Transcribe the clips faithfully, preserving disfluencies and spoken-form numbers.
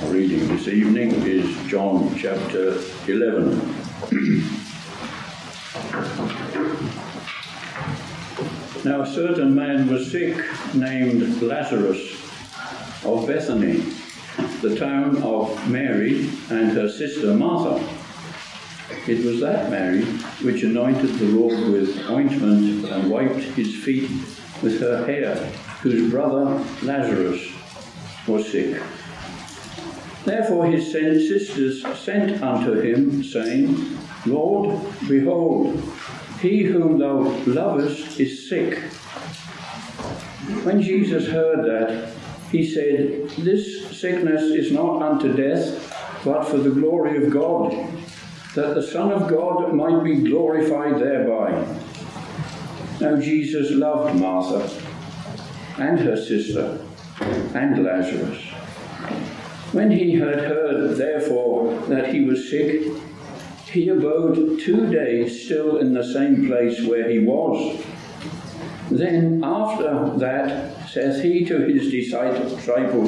Our reading this evening is John chapter eleven. Now a certain man was sick, named Lazarus, of Bethany, the town of Mary and her sister Martha. It was that Mary which anointed the Lord with ointment and wiped his feet with her hair, whose brother Lazarus was sick. Therefore his sisters sent unto him, saying, Lord, behold, he whom thou lovest is sick. When Jesus heard that, he said, This sickness is not unto death, but for the glory of God, that the Son of God might be glorified thereby. Now Jesus loved Martha, and her sister, and Lazarus. When he had heard, therefore, that he was sick, he abode two days still in the same place where he was. Then after that saith he to his disciples,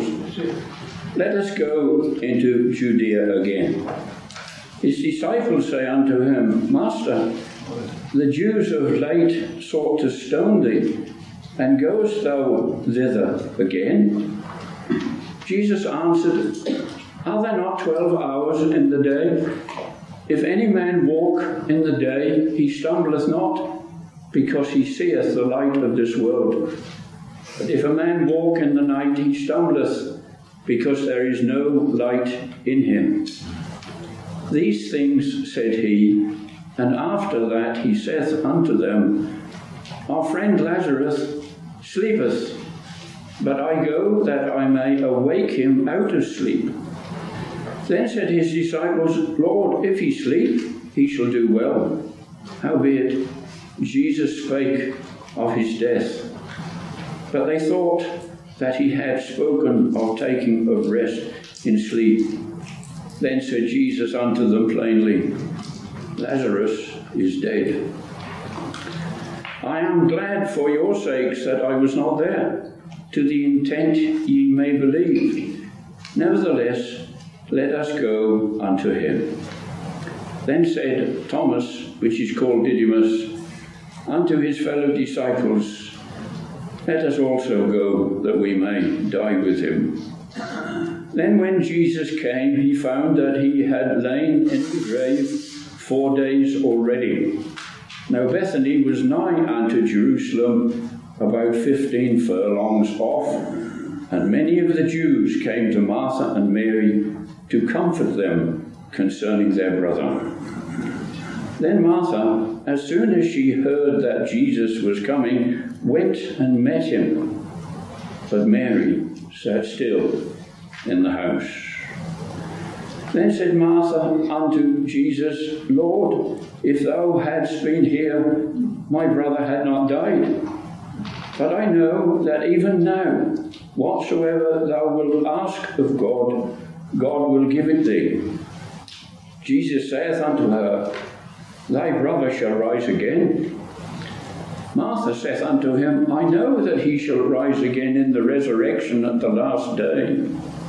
Let us go into Judea again. His disciples say unto him, Master, the Jews of late sought to stone thee, and goest thou thither again? Jesus answered, Are there not twelve hours in the day? If any man walk in the day, he stumbleth not, because he seeth the light of this world. But if a man walk in the night, he stumbleth, because there is no light in him. These things said he, and after that he saith unto them, Our friend Lazarus sleepeth, but I go that I may awake him out of sleep. Then said his disciples, Lord, if he sleep, he shall do well. Howbeit, Jesus spake of his death. But they thought that he had spoken of taking of rest in sleep. Then said Jesus unto them plainly, Lazarus is dead. I am glad for your sakes that I was not there, to the intent ye may believe. Nevertheless, let us go unto him. Then said Thomas, which is called Didymus, unto his fellow disciples, Let us also go, that we may die with him. Then when Jesus came, he found that he had lain in the grave four days already. Now Bethany was nigh unto Jerusalem, about fifteen furlongs off, and many of the Jews came to Martha and Mary to comfort them concerning their brother. Then Martha, as soon as she heard that Jesus was coming, went and met him, but Mary sat still in the house. Then said Martha unto Jesus, Lord, if thou hadst been here, my brother had not died. But I know that even now, whatsoever thou wilt ask of God, God will give it thee. Jesus saith unto her, Thy brother shall rise again. Martha saith unto him, I know that he shall rise again in the resurrection at the last day.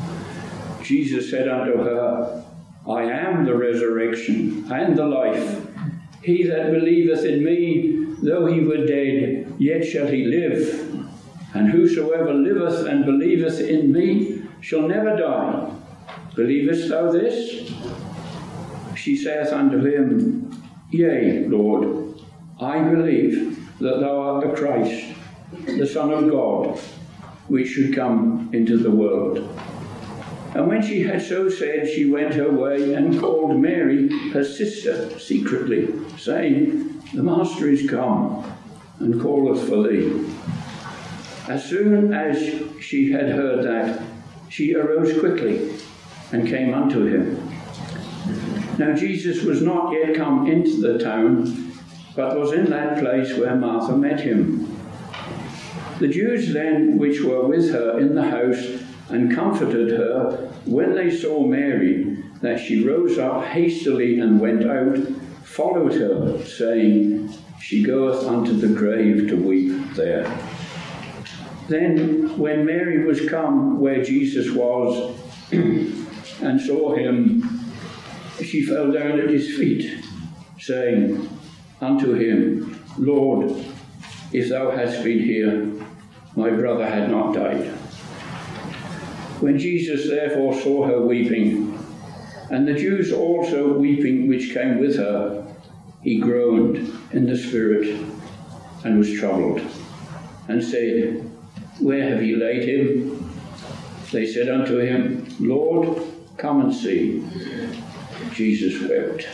Jesus said unto her, I am the resurrection and the life. He that believeth in me, though he were dead, yet shall he live. And whosoever liveth and believeth in me shall never die. Believest thou this? She saith unto him, Yea, Lord, I believe that thou art the Christ, the Son of God, which should come into the world. And when she had so said, she went her way and called Mary, her sister, secretly, saying, The Master is come, and calleth for thee. As soon as she had heard that, she arose quickly, and came unto him. Now Jesus was not yet come into the town, but was in that place where Martha met him. The Jews then which were with her in the house and comforted her, when they saw Mary, that she rose up hastily and went out, followed her, saying, She goeth unto the grave to weep there. Then, when Mary was come where Jesus was, and saw him, she fell down at his feet, saying unto him, Lord, if thou hadst been here, my brother had not died. When Jesus therefore saw her weeping, and the Jews also weeping which came with her, he groaned in the spirit, and was troubled, and said, Where have ye laid him? They said unto him, Lord, come and see. Jesus wept.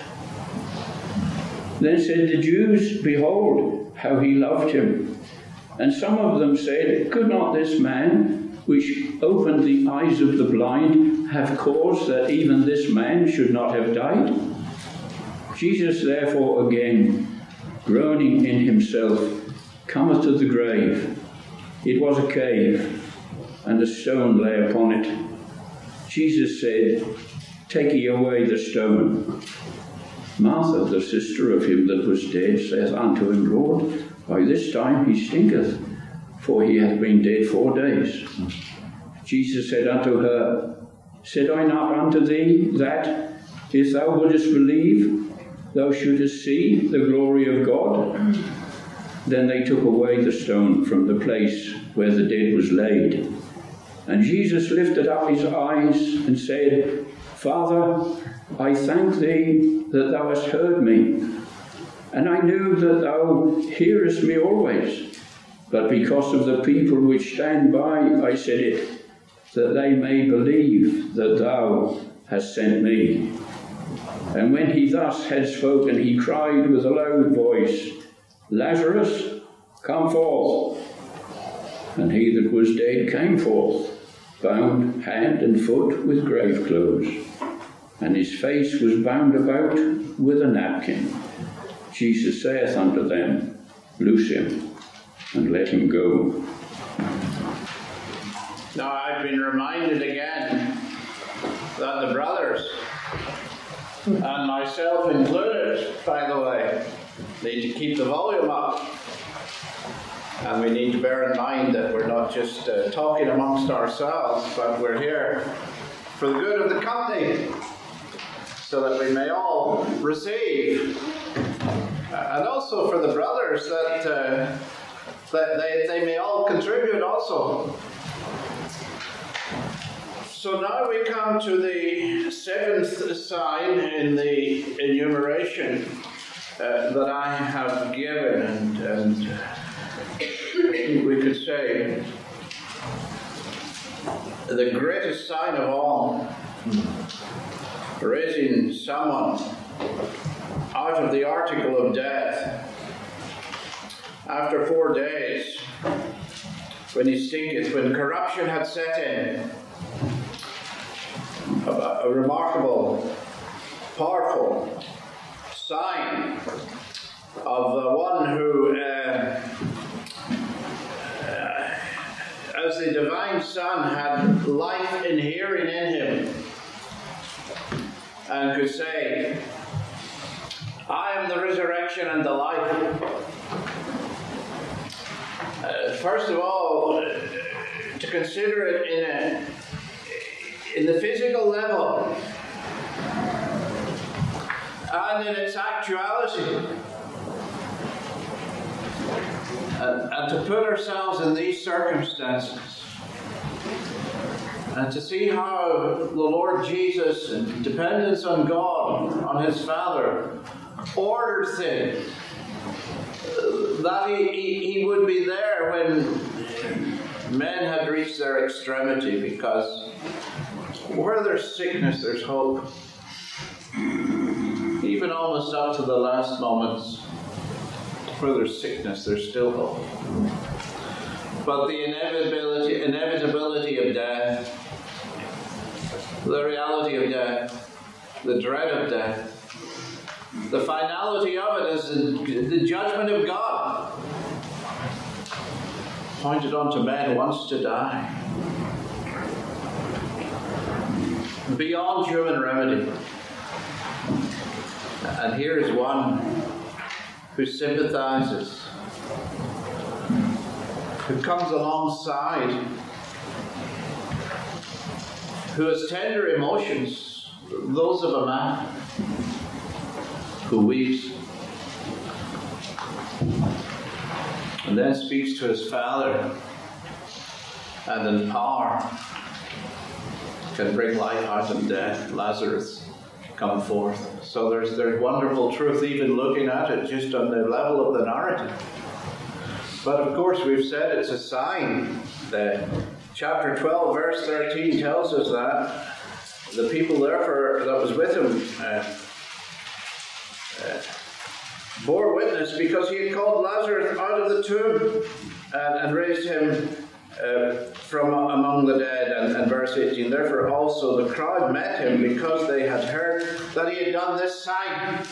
Then said the Jews, Behold, how he loved him. And some of them said, Could not this man, which opened the eyes of the blind, have caused that even this man should not have died? Jesus therefore again, groaning in himself, cometh to the grave. It was a cave, and a stone lay upon it. Jesus said, Take ye away the stone. Martha, the sister of him that was dead, saith unto him, Lord, by this time he stinketh, for he hath been dead four days. Jesus said unto her, Said I not unto thee that, if thou wouldest believe, thou shouldest see the glory of God? Then they took away the stone from the place where the dead was laid. And Jesus lifted up his eyes and said, Father, I thank thee that thou hast heard me, and I knew that thou hearest me always. But because of the people which stand by, I said it, that they may believe that thou hast sent me. And when he thus had spoken, he cried with a loud voice, Lazarus, come forth. And he that was dead came forth, bound hand and foot with grave clothes, and his face was bound about with a napkin. Jesus saith unto them, Loose him, and let him go. Now I've been reminded again that the brothers, and myself included, by the way, need to keep the volume up. And we need to bear in mind that we're not just uh, talking amongst ourselves, but we're here for the good of the company, so that we may all receive. And also for the brothers, that, uh, that they, they may all contribute also. So now we come to the seventh sign in the enumeration uh, that I have given, and, and I think we could say the greatest sign of all, raising someone out of the article of death after four days, when he stinketh, when corruption had set in. A, a remarkable, powerful sign of the one who, uh, uh, as the divine Son, had life inhering in him, and could say, I am the resurrection and the life. Uh, first of all, uh, to consider it in a in the physical level and in its actuality, and, and to put ourselves in these circumstances and to see how the Lord Jesus, in dependence on God, on his Father, orders things, that he, he, he would be there when men had reached their extremity, because where there's sickness, there's hope. Even almost up to the last moments, where there's sickness, there's still hope. But the inevitability, inevitability of death, the reality of death, the dread of death, the finality of it is the, the judgment of God, pointed unto man who wants to die, beyond human remedy. And here is one who sympathizes, who comes alongside, who has tender emotions, those of a man who weeps, and then speaks to his Father, and in power can bring life out of death. Lazarus come forth. So there's there's wonderful truth even looking at it just on the level of the narrative. But of course we've said it's a sign. That chapter twelve verse thirteen tells us that the people therefore that was with him uh, uh, bore witness, because he had called Lazarus out of the tomb and, and raised him uh, from among the dead. And, and verse eighteen, therefore also the crowd met him, because they had heard that he had done this sign.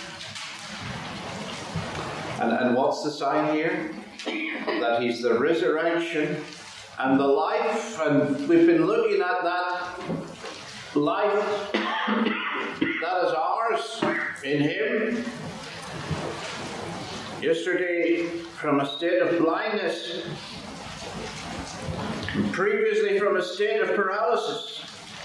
And, and what's the sign here? That he's the resurrection and the life, and we've been looking at that life that is ours in him. Yesterday, from a state of blindness, previously from a state of paralysis,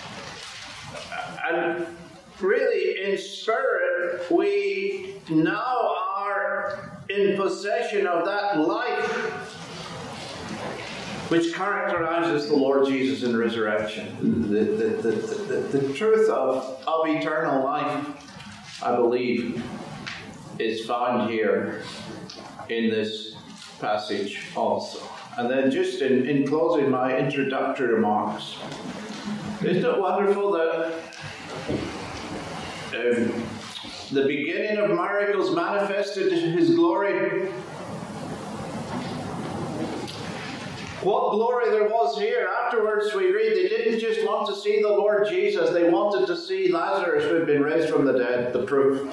and really in spirit, we now are in possession of that life which characterizes the Lord Jesus in resurrection. The, the, the, the, the truth of, of eternal life, I believe, is found here in this passage also. And then just in, in closing my introductory remarks, isn't it wonderful that um, the beginning of miracles manifested his glory? What glory there was here. Afterwards we read they didn't just want to see the Lord Jesus, they wanted to see Lazarus who had been raised from the dead, the proof.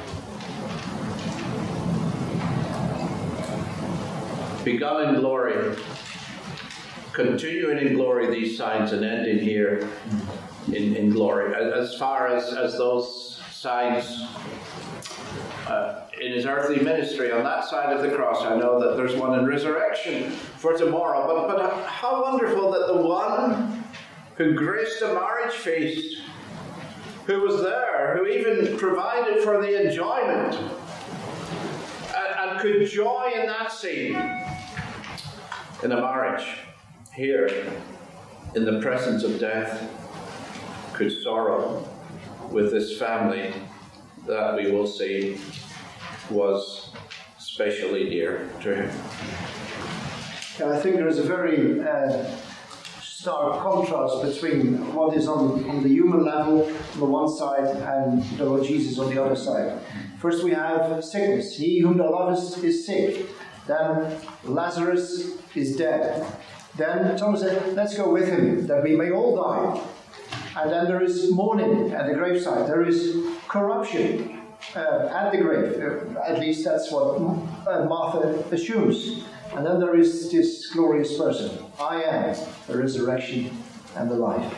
Begun in glory, continuing in glory these signs, and ending here in, in glory. As far as, as those signs uh, in his earthly ministry on that side of the cross, I know that there's one in resurrection for tomorrow, but, but how wonderful that the one who graced a marriage feast, who was there, who even provided for the enjoyment, and, and could joy in that scene, in a marriage, here, in the presence of death, could sorrow with this family that we will see was specially dear to him. I think there is a very uh, stark contrast between what is on, on the human level on the one side and the Lord Jesus on the other side. First we have sickness. He whom thou lovest is sick. Then Lazarus is dead. Then Thomas said, let's go with him, that we may all die. And then there is mourning at the graveside. There is corruption uh, at the grave. Uh, at least that's what uh, Martha assumes. And then there is this glorious person. I am the resurrection and the life.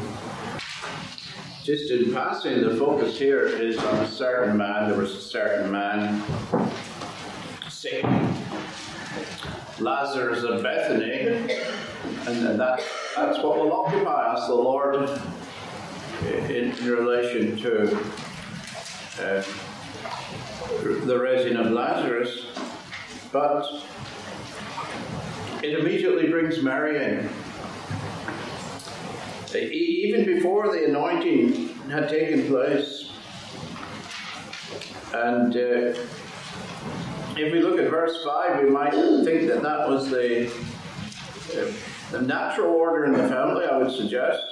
Just in passing, the focus here is on a certain man. There was a certain man sick. Lazarus of Bethany. And, and that, that's what will occupy us, the Lord, in, in relation to uh, the raising of Lazarus. But it immediately brings Mary in. Even before the anointing had taken place. And uh, if we look at verse five, we might think that that was the, uh, the natural order in the family, I would suggest.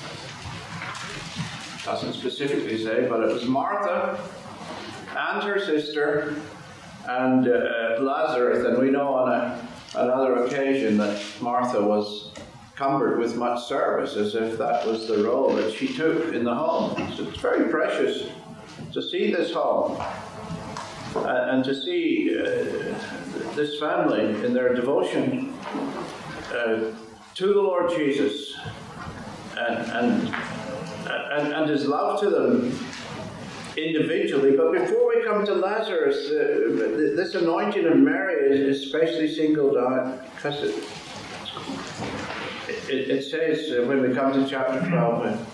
It doesn't specifically say, but it was Martha and her sister and uh, Lazarus. And we know on a, another occasion that Martha was cumbered with much service, as if that was the role that she took in the home. So it's very precious to see this home uh, and to see uh, this family in their devotion uh, to the Lord Jesus and, and, and, and his love to them individually. But before we come to Lazarus, uh, this anointing of Mary is especially singled out because it It, it says uh, when we come to chapter twelve, uh,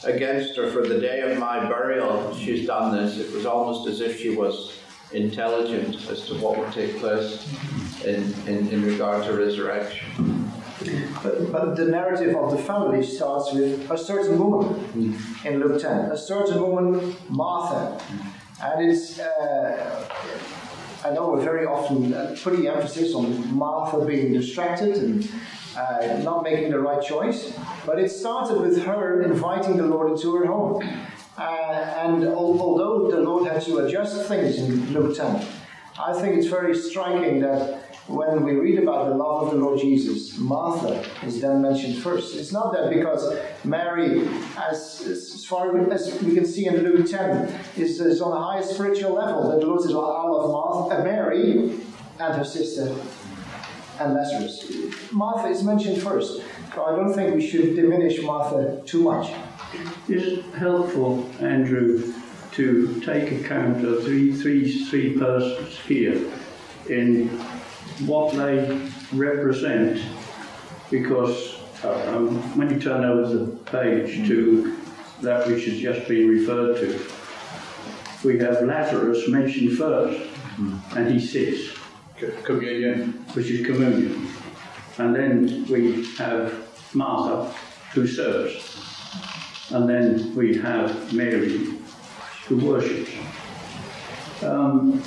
against her for the day of my burial. She's done this. It was almost as if she was intelligent as to what would take place in, in, in regard to resurrection. But, but the narrative of the family starts with a certain woman mm. in Luke ten. A certain woman, Martha. And it's, uh, I know we're very often uh, putting emphasis on Martha being distracted and uh, not making the right choice. But it started with her inviting the Lord into her home. Uh, and al- although the Lord had to adjust things in Luke ten, I think it's very striking that when we read about the love of the Lord Jesus, Martha is then mentioned first. It's not that because Mary, as, as far as we can see in Luke ten, is, is on the highest spiritual level, that the Lord says, well, I love Martha, Mary and her sister and Lazarus. Martha is mentioned first. So I don't think we should diminish Martha too much. Is it helpful, Andrew, to take account of three, three, three persons here in what they represent? Because uh, um, when you turn over the page to that which has just been referred to, we have Lazarus mentioned first, and he sits. Communion. Which is communion. And then we have Martha, who serves. And then we have Mary, who worships. Um,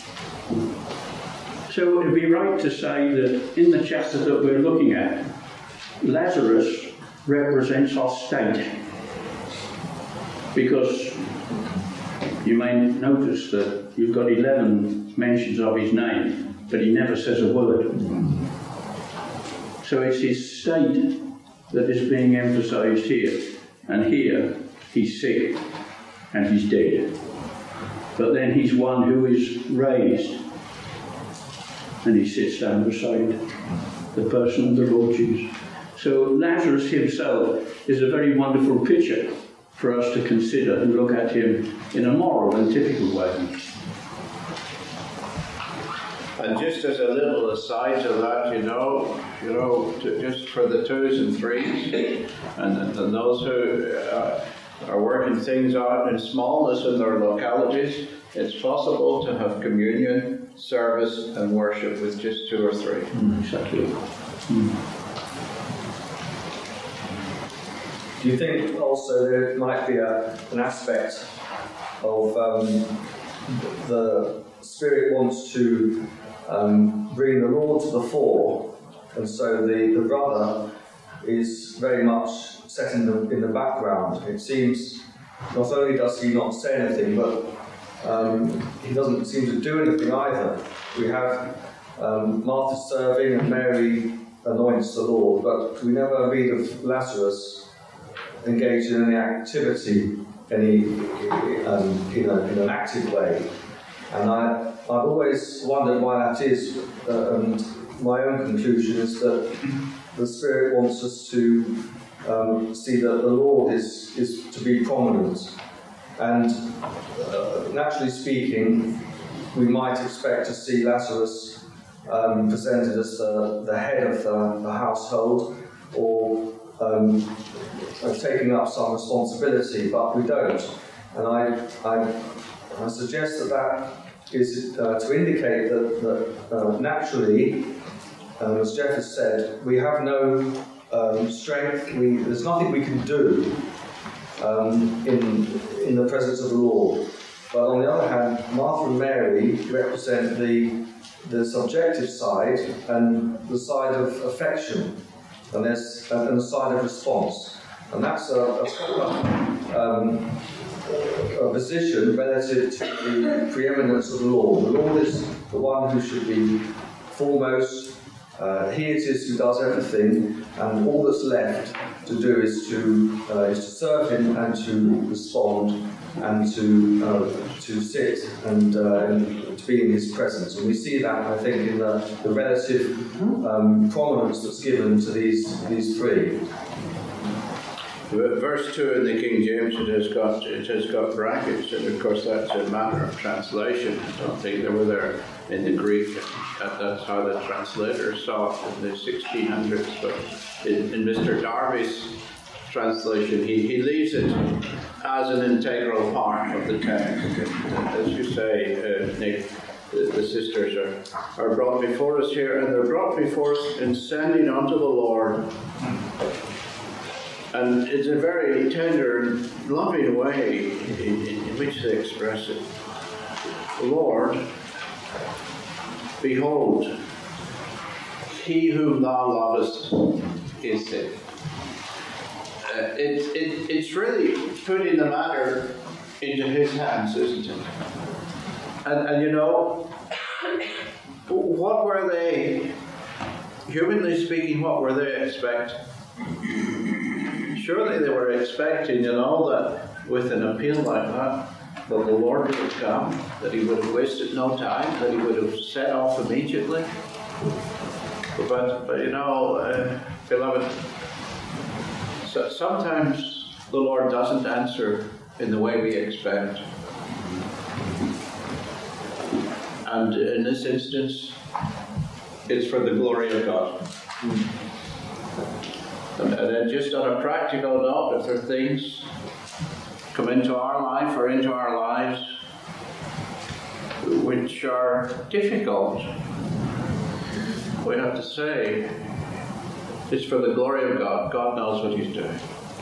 so it would be right to say that in the chapter that we're looking at, Lazarus represents our state. Because you may notice that you've got eleven mentions of his name, but he never says a word. So it's his state that is being emphasized here. And here, he's sick and he's dead. But then he's one who is raised, and he sits down beside the person of the Lord Jesus. So Lazarus himself is a very wonderful picture for us to consider and look at him in a moral and typical way. And just as a little aside to that, you know, you know, to, just for the twos and threes, and, and those who uh, are working things out in smallness in their localities, it's possible to have communion, service, and worship with just two or three. Mm, exactly. Mm. Do you think also there might be a, an aspect of um, the Spirit wants to um, bring the Lord to the fore, and so the, the brother is very much set in the, in the background? It seems not only does he not say anything, but um, he doesn't seem to do anything either. We have um, Martha serving and Mary anoints the Lord, but we never read of Lazarus engaged in any activity, any um, you know, in an active way. And I, I've always wondered why that is, uh, and my own conclusion is that the Spirit wants us to um, see that the Lord is, is to be prominent. And uh, naturally speaking, we might expect to see Lazarus um, presented as the, the head of the, the household, or um, taking up some responsibility, but we don't. And I, I, I suggest that that is uh, to indicate that, that uh, naturally, um, as Jeff has said, we have no um, strength, we, there's nothing we can do um, in, in the presence of the Lord. But on the other hand, Martha and Mary represent the, the subjective side and the side of affection, and, there's, and the side of response. And that's a, a, um, a position relative to the preeminence of the Lord. The Lord is the one who should be foremost. Uh, he it is who does everything, and all that's left to do is to uh, is to serve him and to respond and to uh, to sit and, uh, and to be in his presence. And we see that, I think, in the, the relative um, prominence that's given to these these three. Verse two in the King James, it has got it has got brackets, and of course that's a matter of translation. I don't think they were there in the Greek. That's how the translators saw it in the sixteen hundreds. But in, in Mister Darby's translation, he, he leaves it as an integral part of the text. As you say, uh, Nick, the, the sisters are, are brought before us here, and they're brought before us in sending unto the Lord. And it's a very tender and loving way in, in which they express it. Lord, behold, he whom thou lovest is sick. Uh, it, it, it's really putting the matter into his hands, isn't it? And, and you know, what were they, humanly speaking, what were they expecting? Surely they were expecting, you know, that with an appeal like that, that the Lord would have come, that he would have wasted no time, that he would have set off immediately. But, but you know, uh, beloved, so sometimes the Lord doesn't answer in the way we expect. And in this instance, it's for the glory of God. And then just on a practical note, if there are things come into our life or into our lives which are difficult, we have to say, it's for the glory of God. God knows what he's doing.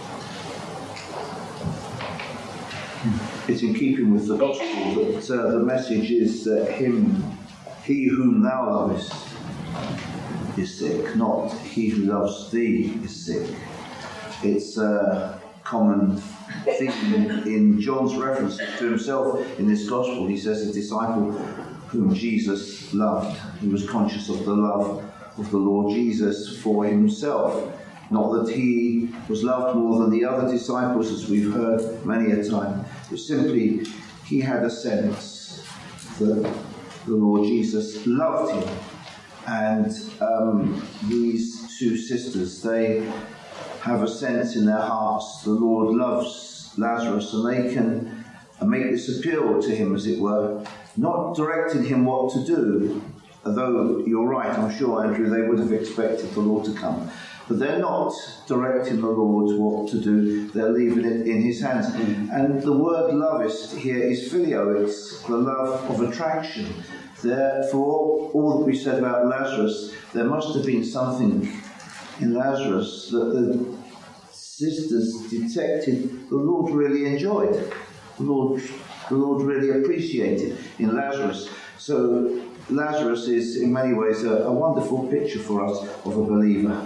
It's in keeping with the gospel that uh, the message is that him, he whom thou lovest is sick, not he who loves thee is sick. It's a common theme in, in John's references to himself in this gospel. He says the disciple whom Jesus loved. He was conscious of the love of the Lord Jesus for himself. Not that he was loved more than the other disciples, as we've heard many a time, but simply he had a sense that the Lord Jesus loved him. And um, these two sisters, they have a sense in their hearts the Lord loves Lazarus, and they can make this appeal to him, as it were, not directing him what to do, although you're right, I'm sure, Andrew, they would have expected the Lord to come. But they're not directing the Lord what to do, they're leaving it in his hands. Mm. And the word lovest here is phileo, it's the love of attraction. There, for all, all that we said about Lazarus, there must have been something in Lazarus that the sisters detected the Lord really enjoyed, the Lord, the Lord really appreciated in Lazarus. So Lazarus is in many ways a, a wonderful picture for us of a believer.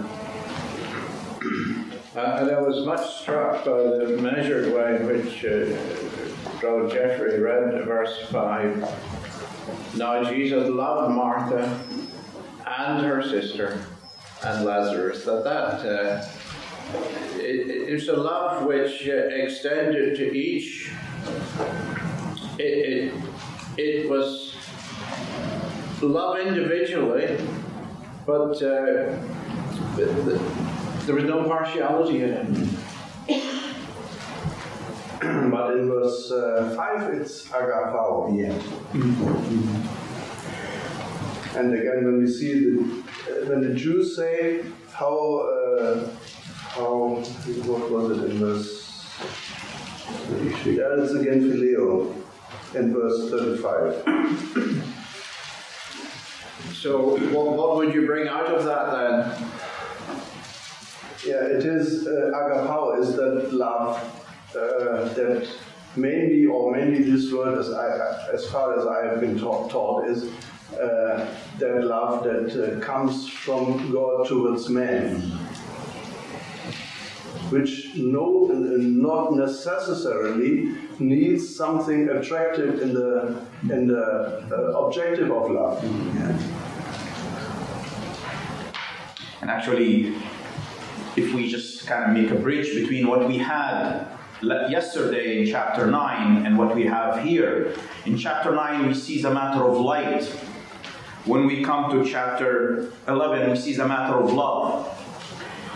Uh, and I was much struck by the measured way in which uh, Brother Jeffrey read verse five. Now Jesus loved Martha and her sister and Lazarus. That that uh, it, it's a love which uh, extended to each. It, it it was love individually, but uh, the, the, there was no partiality in it. But in verse uh, five, it's agapao. Yeah. Mm-hmm. And again, when we see the uh, when the Jews say how uh, how what was it in verse? Yeah, it's again phileo in verse thirty-five. So, what, what would you bring out of that then? Yeah, it is uh, agapao is that love uh, that mainly or mainly this word, as I as far as I have been taught, taught is uh, that love that uh, comes from God towards man, which no, not necessarily needs something attractive in the in the uh, objective of love. Yeah. And actually, if we just kind of make a bridge between what we had yesterday in chapter nine and what we have here, in chapter nine we see the matter of light. When we come to chapter eleven, we see the matter of love.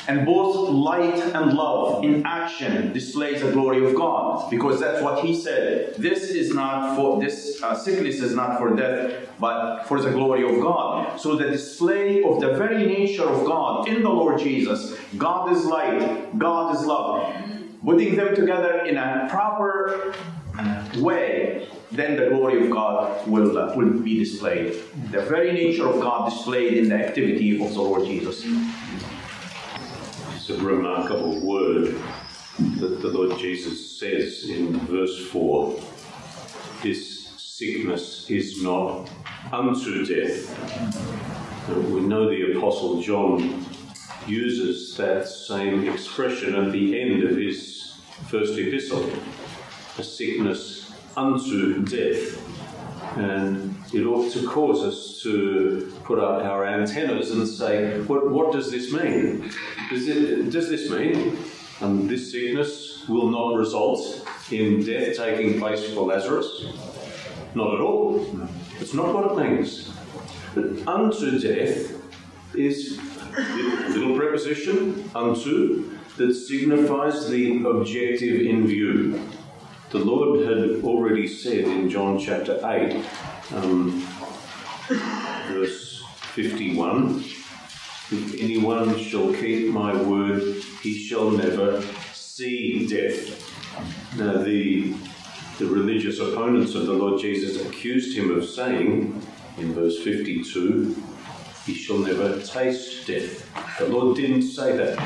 And both light and love in action displays the glory of God, because that's what he said. This is not for this uh, sickness is not for death, but for the glory of God. So the display of the very nature of God in the Lord Jesus, God is light, God is love, putting them together in a proper way, then the glory of God will uh, will be displayed. The very nature of God displayed in the activity of the Lord Jesus. It's a remarkable word that the Lord Jesus says in verse four. This sickness is not unto death. Now, we know the Apostle John uses that same expression at the end of his first epistle. A sickness unto death. And it ought to cause us to put up our antennas and say, what, what does this mean? Does, it, does this mean um, this sickness will not result in death taking place for Lazarus? Not at all. It's not what it means. But unto death is a little preposition, unto, that signifies the objective in view. The Lord had already said in John chapter eight, um, verse fifty-one, if anyone shall keep my word, he shall never see death. Now the, the religious opponents of the Lord Jesus accused him of saying, in verse fifty-two, he shall never taste death. The Lord didn't say that.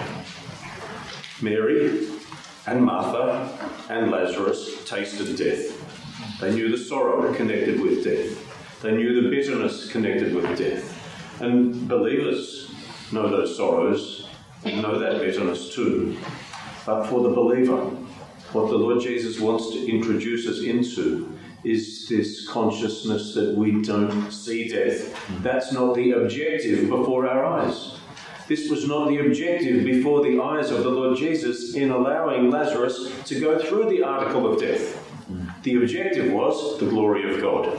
Mary and Martha and Lazarus tasted death. They knew the sorrow connected with death. They knew the bitterness connected with death. And believers know those sorrows and know that bitterness too. But for the believer, what the Lord Jesus wants to introduce us into is this consciousness that we don't see death. That's not the objective before our eyes. This was not the objective before the eyes of the Lord Jesus in allowing Lazarus to go through the article of death. The objective was the glory of God.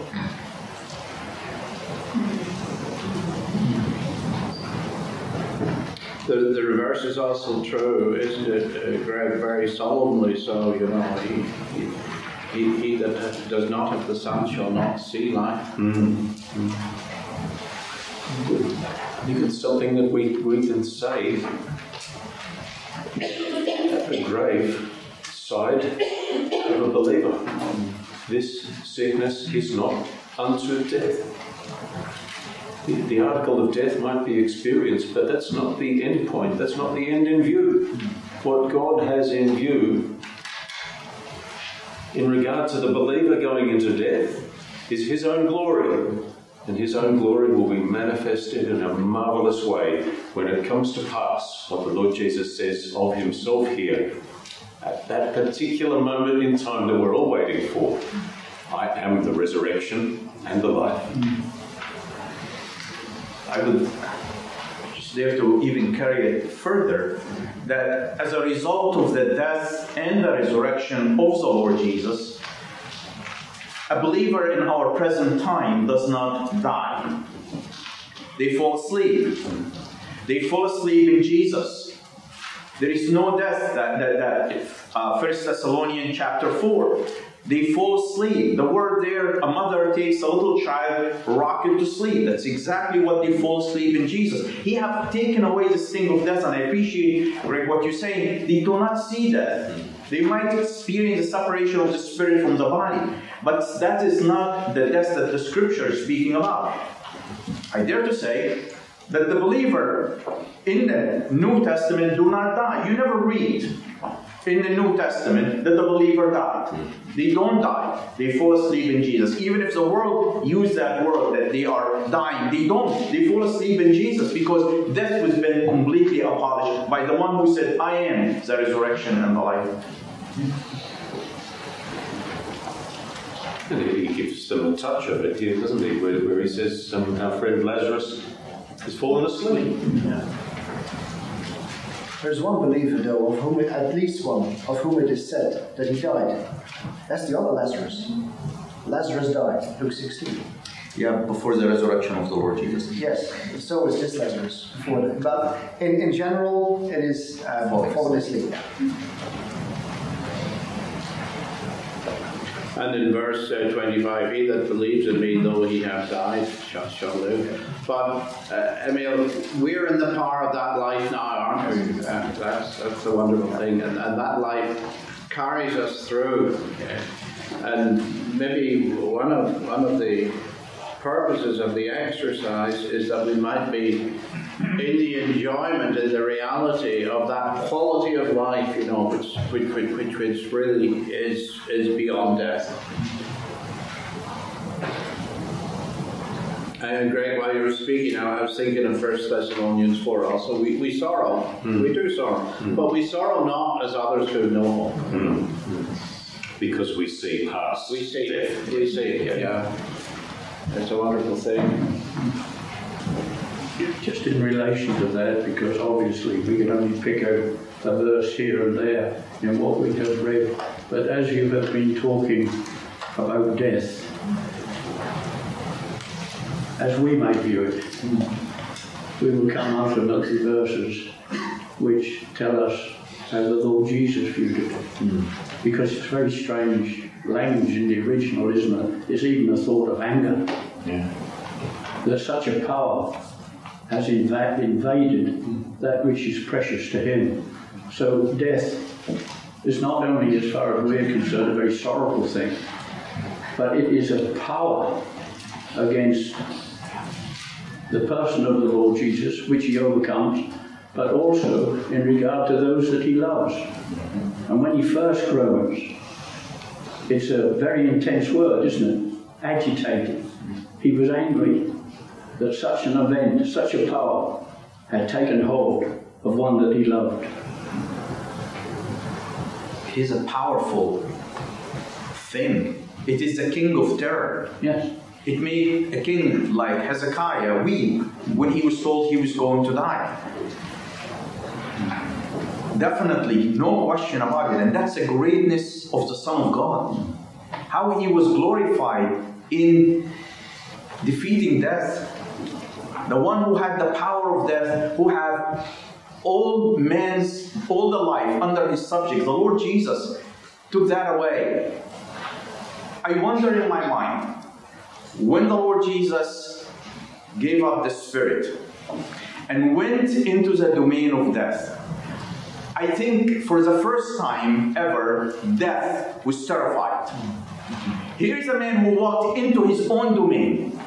The, the reverse is also true, isn't it, uh, Greg? Very solemnly so, you know. He, he, he, he that does not have the Son shall not see life. Mm. Mm. I think it's something that we, we can say at the grave side of a believer. This sickness is not unto death. The, the article of death might be experienced, but that's not the end point. That's not the end in view. What God has in view in regard to the believer going into death is his own glory. And his own glory will be manifested in a marvellous way when it comes to pass what the Lord Jesus says of himself here at that particular moment in time that we're all waiting for. I am the resurrection and the life. I would just dare to even carry it further, that as a result of the death and the resurrection of the Lord Jesus, a believer in our present time does not die. They fall asleep. They fall asleep in Jesus. There is no death. That, that, that uh, First Thessalonians chapter four. They fall asleep. The word there, a mother takes a little child, rock it to sleep. That's exactly what they fall asleep in Jesus. He have taken away the sting of death, and I appreciate, Greg, what you're saying. They do not see death. They might experience the separation of the spirit from the body, but that is not the death that the Scripture is speaking about. I dare to say that the believer in the New Testament do not die. You never read in the New Testament that the believer died. They don't die. They fall asleep in Jesus. Even if the world use that word that they are dying, they don't. They fall asleep in Jesus because death has been completely abolished by the one who said, I am the resurrection and the life. And he gives them a touch of it here, doesn't he? Where, where he says, um, our friend Lazarus has fallen asleep. Yeah. There's one believer, though, of whom, it, at least one, of whom it is said that he died. That's the other Lazarus. Lazarus died, Luke sixteen. Yeah, before the resurrection of the Lord Jesus. Yes, so is this Lazarus before that. But in, in general, it is uh, Falling falling asleep. And in verse uh, twenty-five, he that believes in me, though he have died, shall, shall live. But, uh, Emil, we're in the power of that life now, aren't we? Uh, that's, that's the wonderful thing. And, and that life carries us through. And maybe one of, one of the purposes of the exercise is that we might be in the enjoyment, in the reality of that quality of life, you know, which which which, which, which really is is beyond death. And Greg, while you were speaking, I was thinking of First Thessalonians four also. We, we sorrow, mm. we do sorrow, mm. but we sorrow not as others who know hope. Mm. Because we see past We see death. it, we see it, yeah. It's a wonderful thing. Just in relation to that, because obviously we can only pick out a verse here and there in what we have read, but as you have been talking about death, as we may view it, we will come after those verses which tell us how the Lord Jesus viewed it. Mm. Because it's very strange language in the original, isn't it? There's even a thought of anger. Yeah. That such a power has inv- invaded that which is precious to him. So death is not only, as far as we're concerned, a very sorrowful thing, but it is a power against the person of the Lord Jesus, which he overcomes, but also in regard to those that he loves. And when he first groans, it's a very intense word, isn't it? Agitated. He was angry that such an event, such a power, had taken hold of one that he loved. It is a powerful thing. It is the king of terror. Yes. It made a king like Hezekiah weep when he was told he was going to die. Definitely, no question about it. And that's the greatness of the Son of God. How he was glorified in defeating death. The one who had the power of death, who had all man's, all the life under his subject, the Lord Jesus, took that away. I wonder in my mind, when the Lord Jesus gave up the Spirit and went into the domain of death, I think for the first time ever, death was terrified. Here is a man who walked into his own domain.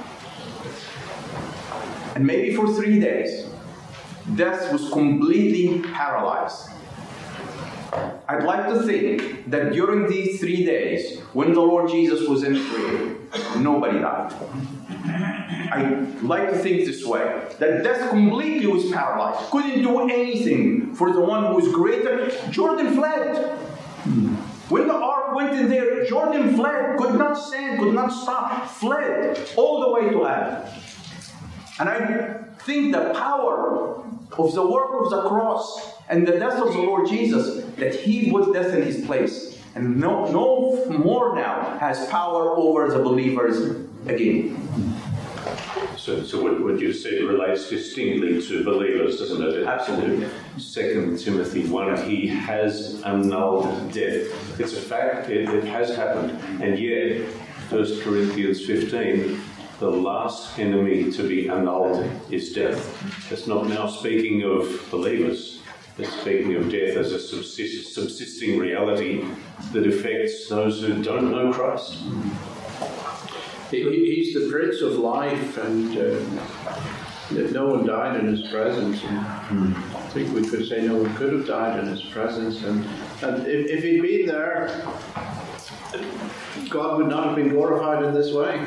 And maybe for three days, death was completely paralyzed. I'd like to think that during these three days, when the Lord Jesus was in the grave, nobody died. I'd like to think this way, that death completely was paralyzed, couldn't do anything for the one who was greater. Jordan fled. When the ark went in there, Jordan fled, could not stand, could not stop, fled all the way to heaven. And I think the power of the work of the cross and the death of the Lord Jesus, that he put death in his place. And no, no more now has power over the believers again. So, so what, what you said relates distinctly to believers, doesn't it? Absolutely. Second Timothy one, he has annulled death. It's a fact, it, it has happened. And yet, First Corinthians fifteen, the last enemy to be annulled is death. It's not now speaking of believers. It's speaking of death as a subsist, subsisting reality that affects those who don't know Christ. He, he's the Prince of Life, and uh, no one died in his presence. And I think we could say no one could have died in his presence. And, and if, if he'd been there, God would not have been glorified in this way.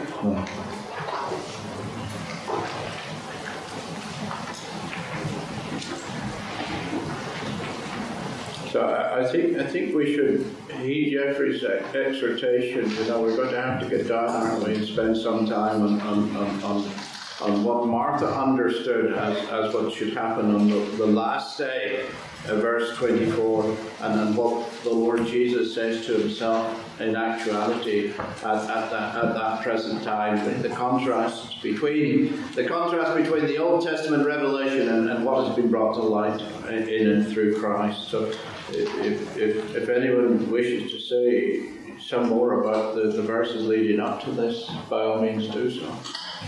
So I, I think I think we should heed Jeffrey's exhortation. You know, we're going to have to get down, aren't we, and spend some time on on, on, on, on what Martha understood as, as what should happen on the, the last day, uh, verse twenty-four, and then what the Lord Jesus says to himself. in actuality at, at, that, at that present time. The, the contrast between the contrast between the Old Testament revelation and, and what has been brought to light in, in and through Christ. So, if if, if anyone wishes to say some more about the, the verses leading up to this, by all means do so.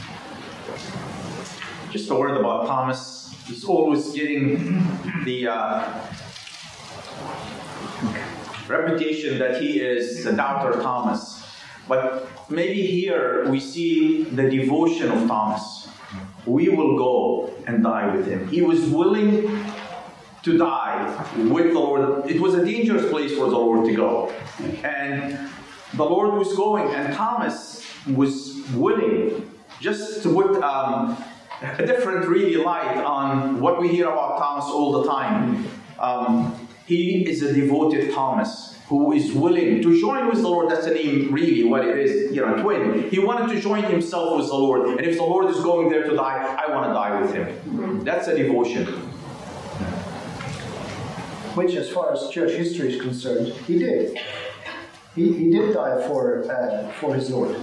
Just a word about Thomas. He's always getting the uh, reputation that he is the doubter Thomas. But maybe here we see the devotion of Thomas. We will go and die with him. He was willing to die with the Lord. It was a dangerous place for the Lord to go. And the Lord was going, and Thomas was willing just to put um, a different really light on what we hear about Thomas all the time. Um, he is a devoted Thomas who is willing to join with the Lord. That's the name, really, what it is, you know, twin. He wanted to join himself with the Lord. And if the Lord is going there to die, I want to die with him. That's a devotion. Which, as far as church history is concerned, he did. He, he did die for, uh, for his Lord.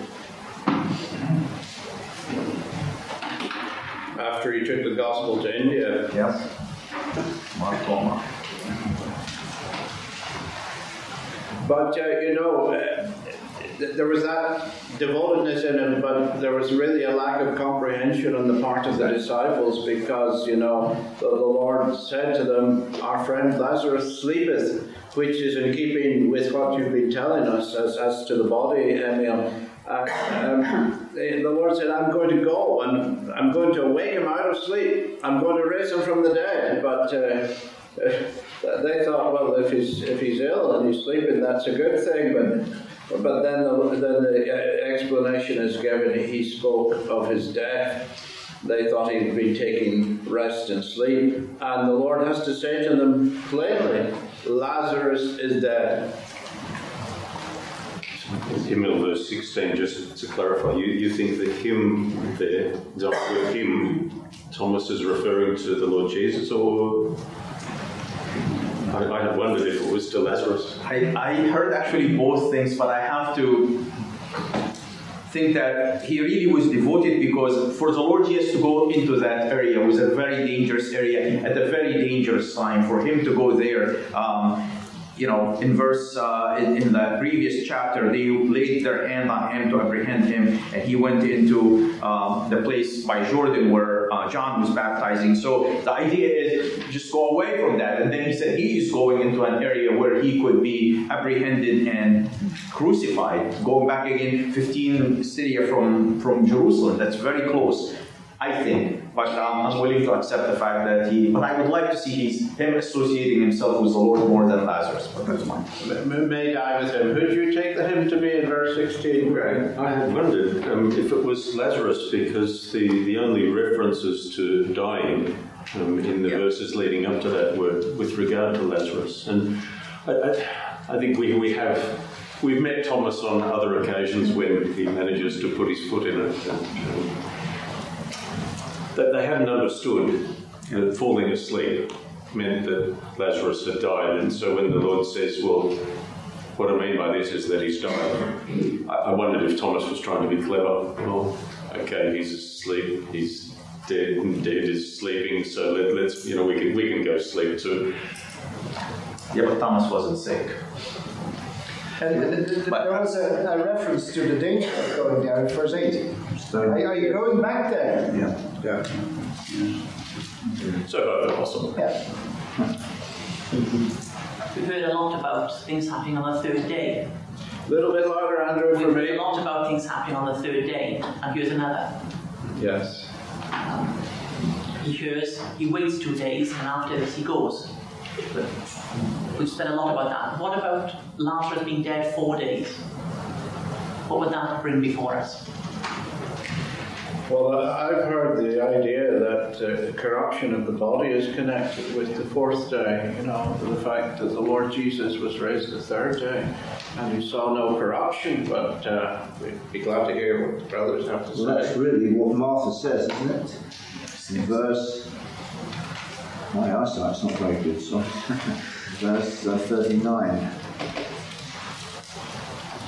After he took the gospel to India. Yes. Mark But, uh, you know, uh, th- there was that devotedness in him, but there was really a lack of comprehension on the part of the disciples because, you know, the, the Lord said to them, our friend Lazarus sleepeth, which is in keeping with what you've been telling us as, as to the body, Emil. Uh, um, the, the Lord said, I'm going to go and I'm going to wake him out of sleep. I'm going to raise him from the dead. But uh, uh, they thought, well, if he's if he's ill and he's sleeping, that's a good thing. But but then the, then the explanation is given. He spoke of his death. They thought he'd been taking rest and sleep. And the Lord has to say to them plainly, Lazarus is dead. In middle verse sixteen, just to clarify, you, you think that him there, the word him, Thomas is referring to the Lord Jesus, or I, I had wondered if it was to Lazarus. I, I heard actually both things, but I have to think that he really was devoted because for the Lord Jesus to go into that area was a very dangerous area at a very dangerous time. For him to go there, um, you know, in verse, uh, in, in the previous chapter, they laid their hand on him to apprehend him, and he went into um, the place by Jordan where uh, John was baptizing. So the idea is just go away from that. And then he said he is going into an area where he could be apprehended and crucified. Going back again, fifteen Syria from, from Jerusalem. That's very close, I think. But um, I'm willing to accept the fact that he, but I would like to see his, him associating himself with the Lord more than Lazarus, but that's fine. May die with him. Who do you take the him to be in verse sixteen, Greg? I had wondered um, if it was Lazarus because the, the only references to dying um, in the yeah. verses leading up to that were with regard to Lazarus. And I, I, I think we, we have, we've met Thomas on other occasions when he manages to put his foot in it. And, um, that they hadn't understood that falling asleep meant that Lazarus had died. And so when the Lord says, well, what I mean by this is that he's died, I, I wondered if Thomas was trying to be clever. Well, okay, he's asleep, he's dead, and dead is sleeping, so let, let's, you know, we can, we can go sleep too. Yeah, but Thomas wasn't sick. And the, the, the, there was a, a reference to the danger of going there in verse eight. Are, are you going back there? Yeah. Yeah. So both are possible. Yeah. We've heard a lot about things happening on the third day. A little bit louder, Andrew, We've for heard me. a lot about things happening on the third day, and here's another. Yes. Um, he hears, he waits two days, and after this he goes. But we've said a lot about that. What about Lazarus being dead four days? What would that bring before us? Well, I've heard the idea that uh, the corruption of the body is connected with the fourth day, you know, the fact that the Lord Jesus was raised the third day and he saw no corruption, but uh, we'd be glad to hear what the brothers have to say. Well, that's really what Martha says, isn't it? In verse, my eyesight's not very good, so verse uh, thirty-nine.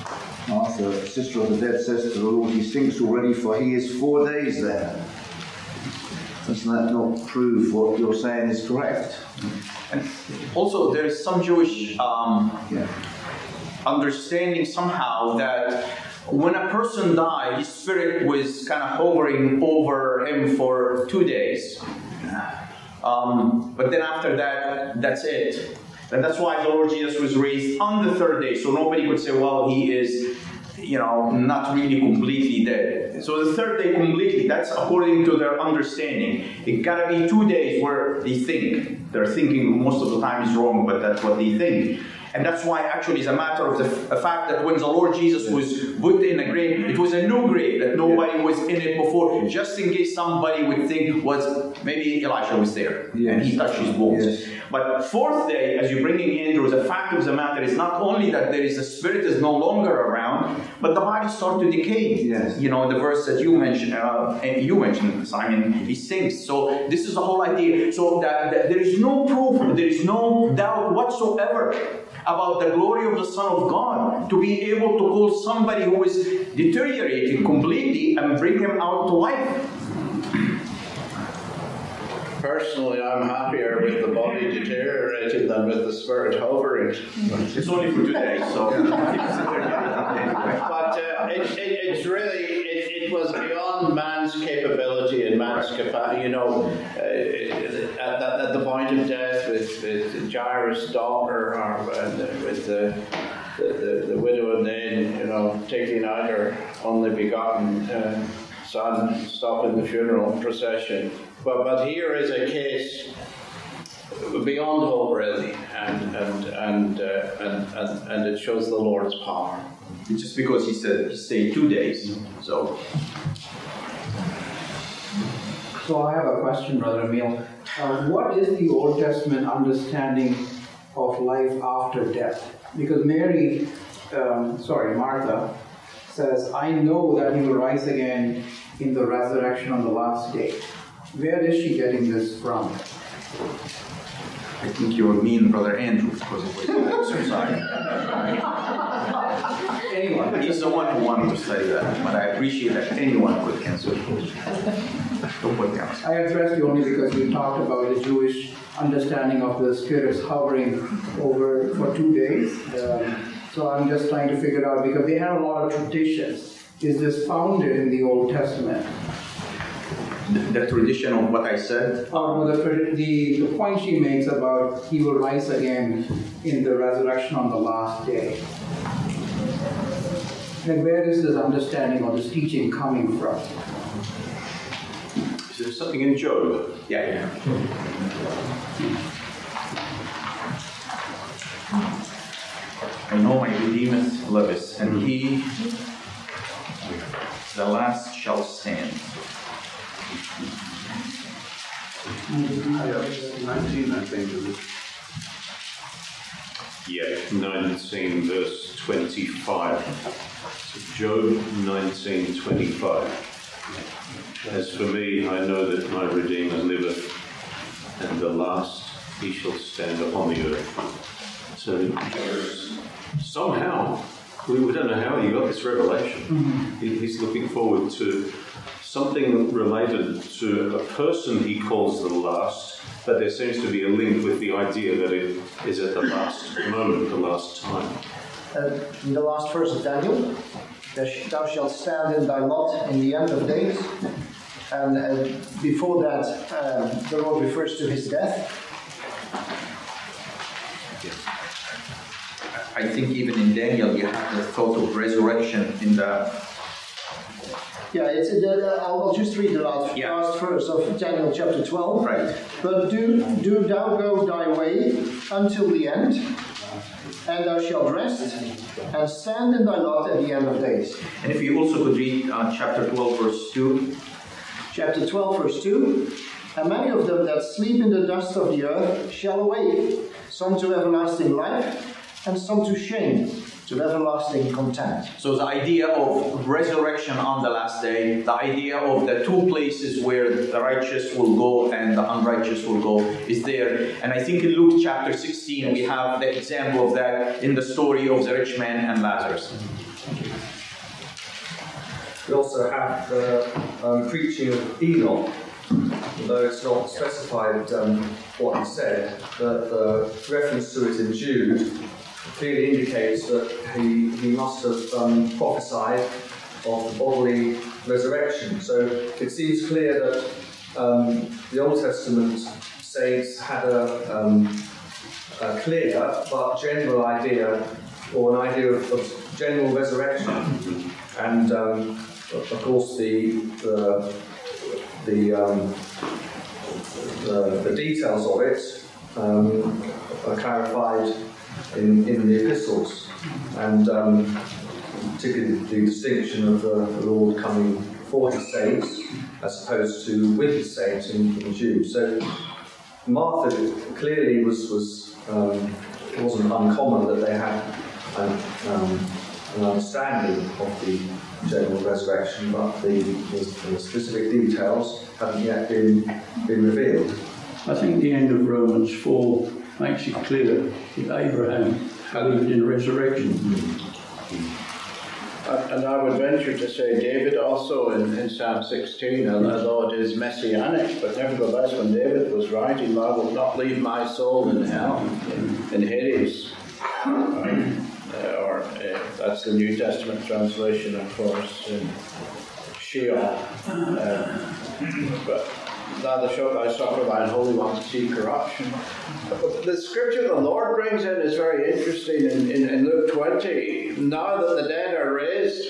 Martha, sister of the dead, says to the Lord, he stinks already, for he is four days there. Doesn't that not prove what you're saying is correct? And also, there is some Jewish um, Yeah. understanding somehow that when a person died, his spirit was kind of hovering over him for two days. Um, but then after that, that's it. And that's why the Lord Jesus was raised on the third day. So nobody could say, well, he is, you know, not really completely dead. So the third day completely, that's according to their understanding. It gotta be two days where they think. Their thinking most of the time is wrong, but that's what they think. And that's why actually it's a matter of the, f- the fact that when the Lord Jesus was put in a grave, it was a new grave that nobody was in it before, just in case somebody would think was maybe Elisha was there Yes. and he touched his bones. Yes. But fourth day, as you're bringing in, there was a fact of the matter is not only that there is a spirit is no longer around, but the body starts to decay. Yes. You know, the verse that you mentioned, uh, and you mentioned, Simon, he sinks. So this is the whole idea. So that, that there is no proof, there is no doubt whatsoever about the glory of the Son of God to be able to call somebody who is deteriorating completely and bring him out to life. Personally, I'm happier with the body deteriorating than with the spirit hovering. It's only for two days, so. But uh, it, it, it's really, it, it was beyond man's capability and man's capacity. You know, uh, at, at, at the point of death with, with Jairus' daughter, or uh, with the, the, the, the widow of Nain, you know, taking out her only begotten uh, son, stopping the funeral procession. But, but here is a case beyond hope, really, and and and, uh, and and and it shows the Lord's power. It's just because he said he stayed two days, so. So I have a question, Brother Emil. Uh, what is the Old Testament understanding of life after death? Because Mary, um, sorry, Martha, says, I know that he will rise again in the resurrection on the last day. Where is she getting this from? I think you mean Brother Andrew, because it was an exercise. Anyone. He's the one who wanted to study that, but I appreciate that anyone could answer. Don't put me on. I addressed you only because you talked about the Jewish understanding of the spirits hovering over for two days. Um, so I'm just trying to figure out, because they have a lot of traditions. Is this founded in the Old Testament? The, the tradition of what I said? Or the, the, the point she makes about he will rise again in the resurrection on the last day. And where is this understanding or this teaching coming from? Is there something in Job? Yeah, yeah. I know my Redeemer liveth, and he, the last shall stand. nineteen, I think, is it? Yeah, nineteen verse twenty-five. So Job nineteen twenty-five. As for me, I know that my Redeemer liveth, and the last he shall stand upon the earth. So somehow, we we don't know how he got this revelation. Mm-hmm. He, he's looking forward to something related to a person he calls the last, but there seems to be a link with the idea that it is at the last moment, the last time. Uh, in the last verse of Daniel, thou shalt stand in thy lot in the end of days. And uh, before that, um, the Lord refers to his death. I think even in Daniel you have the thought of resurrection in the... Yeah, it's in the, uh, I'll, I'll just read the last, Yeah. last verse of Daniel chapter twelve. Right. But do, do thou go thy way until the end, and thou shalt rest, and stand in thy lot at the end of days. And if you also could read uh, chapter twelve, verse two. Chapter twelve, verse two. And many of them that sleep in the dust of the earth shall awake, some to everlasting life, and some to shame, to everlasting contempt. So the idea of resurrection on the last day, the idea of the two places where the righteous will go and the unrighteous will go is there. And I think in Luke chapter sixteen we have the example of that in the story of the rich man and Lazarus. We also have the um, preaching of Enoch, although it's not specified um, what he said, but the reference to it in Jude clearly indicates that he, he must have um, prophesied of the bodily resurrection. So it seems clear that um, the Old Testament saints had a, um, a clear but general idea, or an idea of, of general resurrection. And um, of course the the the, um, the, the details of it um, are clarified in, in the epistles, and um, particularly the distinction of the, the Lord coming for his saints as opposed to with his saints in, in Jude. So Martha clearly was was um, it wasn't uncommon that they had an, um, an understanding of the general resurrection, but the, the, the specific details haven't yet been been revealed. I think the end of Romans four makes it clear that Abraham believed in resurrection. And I would venture to say David also in, in Psalm sixteen, although it is messianic, but nevertheless when David was writing, I will not leave my soul in hell, in Hades. Right? Uh, or uh, that's the New Testament translation, of course, in Sheol. Uh, but neither shall thy suffer thine holy one to see corruption. The scripture the Lord brings in is very interesting in, in, in Luke twenty. Now that the dead are raised,